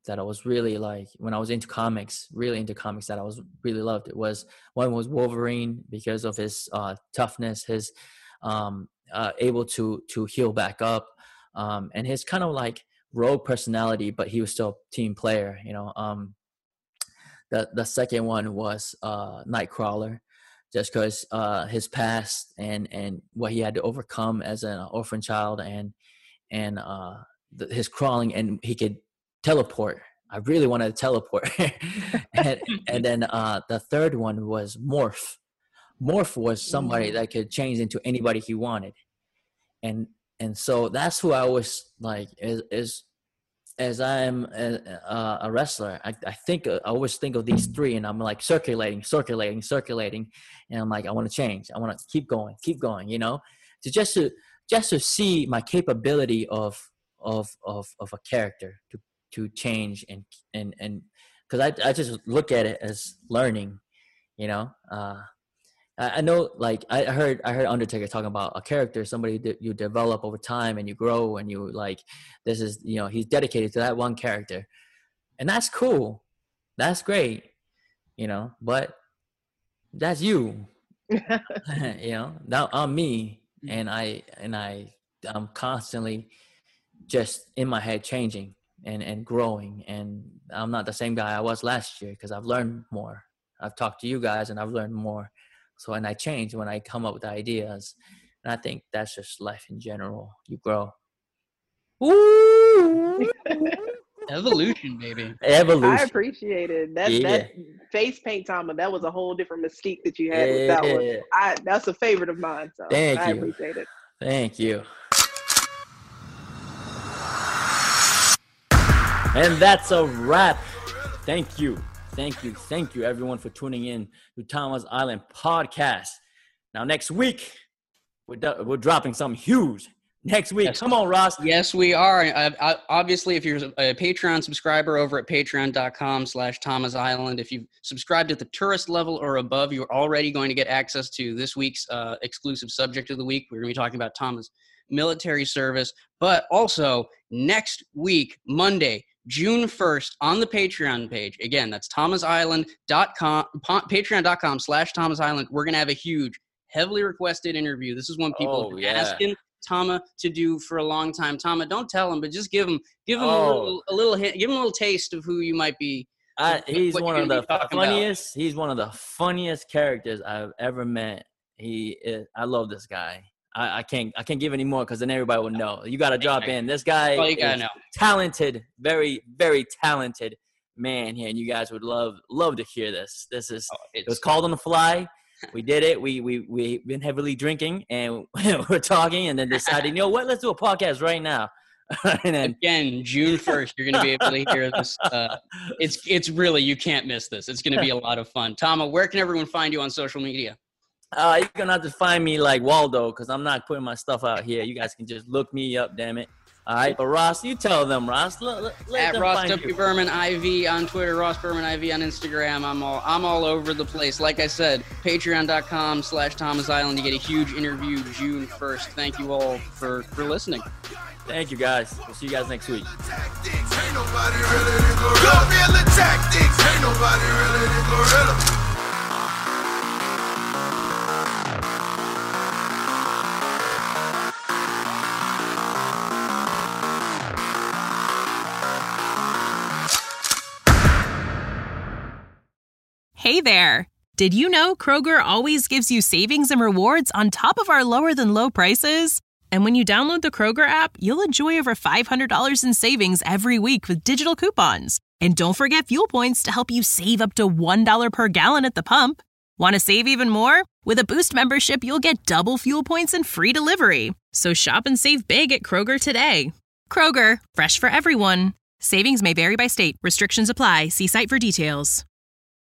that I was really like when I was into comics, really into comics that I was really loved. It was one was Wolverine because of his uh, toughness, his um, uh, able to to heal back up, um, and his kind of like rogue personality, but he was still a team player. You know, um, the the second one was uh, Nightcrawler, just because uh, his past and and what he had to overcome as an orphan child, and and uh, the, his crawling, and he could teleport. I really wanted to teleport. and, and then uh, the third one was Morph. Morph was somebody that could change into anybody he wanted. And and so that's who I always like is, is as I'm a, a wrestler, I, I think I always think of these three, and I'm like circulating, circulating, circulating. And I'm like, I want to change. I want to keep going, keep going, you know, to just to just to see my capability of of of of a character to to change and and and because I I just look at it as learning, you know. Uh, I, I know, like I heard I heard Undertaker talking about a character, somebody that you develop over time and you grow and you like. This is, you know, he's dedicated to that one character, and that's cool, that's great, you know. But that's you, you know. Now I'm me, and I and I I'm constantly just in my head changing and and growing, and I'm not the same guy I was last year because I've learned more. I've talked to you guys and I've learned more. So and I change when I come up with ideas, and I think that's just life in general. You grow. Ooh. Evolution, baby. Evolution. I appreciate it. That Yeah. that face paint, Tama, that was a whole different mystique that you had Yeah. with that one. I that's a favorite of mine. So Thank I you. appreciate it. Thank you. And that's a wrap. Thank you. Thank you. Thank you, everyone, for tuning in to Tama's Island podcast. Now, next week, we're, do- we're dropping something huge. Next week. Yes. Come on, Ross. Yes, we are. I, I, obviously, if you're a Patreon subscriber over at patreon.com slash Thomas Island, if you've subscribed at the tourist level or above, you're already going to get access to this week's uh, exclusive subject of the week. We're going to be talking about Thomas' military service, but also next week, Monday, June first, on the Patreon page. Again, that's thomas island dot com, patreon.com slash Thomas Island. We're going to have a huge, heavily requested interview. This is one people Oh, have been yeah. asking Tama to do for a long time. Tama, don't tell him, but just give him give him Oh. a little a little hint, give him a little taste of who you might be. I, he's what one you're of gonna the be talking about. funniest. He's one of the funniest characters I've ever met. He is, I love this guy. I, I can't I can't give any more because then everybody will know. You got to drop in. This guy All you gotta is know. talented, very very talented man here, and you guys would love love to hear this. This is Oh, it it's, was called on the fly. We did it. We we we've been heavily drinking, and we're talking, and then decided, you know what? Let's do a podcast right now. And then again, June first, you're going to be able to hear this. Uh, it's it's really, you can't miss this. It's going to be a lot of fun. Tama, where can everyone find you on social media? uh, you're gonna have to find me like Waldo, because I'm not putting my stuff out here. You guys can just look me up, damn it. All right, but Ross, you tell them, Ross. Let, let, let At them Ross find W you. Berman I V on Twitter, Ross Berman I V on Instagram. I'm all I'm all over the place. Like I said, patreon.com slash Thomas Island. You get a huge interview June first. Thank you all for, for listening. Thank you, guys. We'll see you guys next week. Tactics, ain't nobody really than gorilla. Guerrilla tactics, ain't nobody really than gorilla. Hey there! Did you know Kroger always gives you savings and rewards on top of our lower than low prices? And when you download the Kroger app, you'll enjoy over five hundred dollars in savings every week with digital coupons. And don't forget fuel points to help you save up to one dollar per gallon at the pump. Want to save even more? With a Boost membership, you'll get double fuel points and free delivery. So shop and save big at Kroger today. Kroger, fresh for everyone. Savings may vary by state. Restrictions apply. See site for details.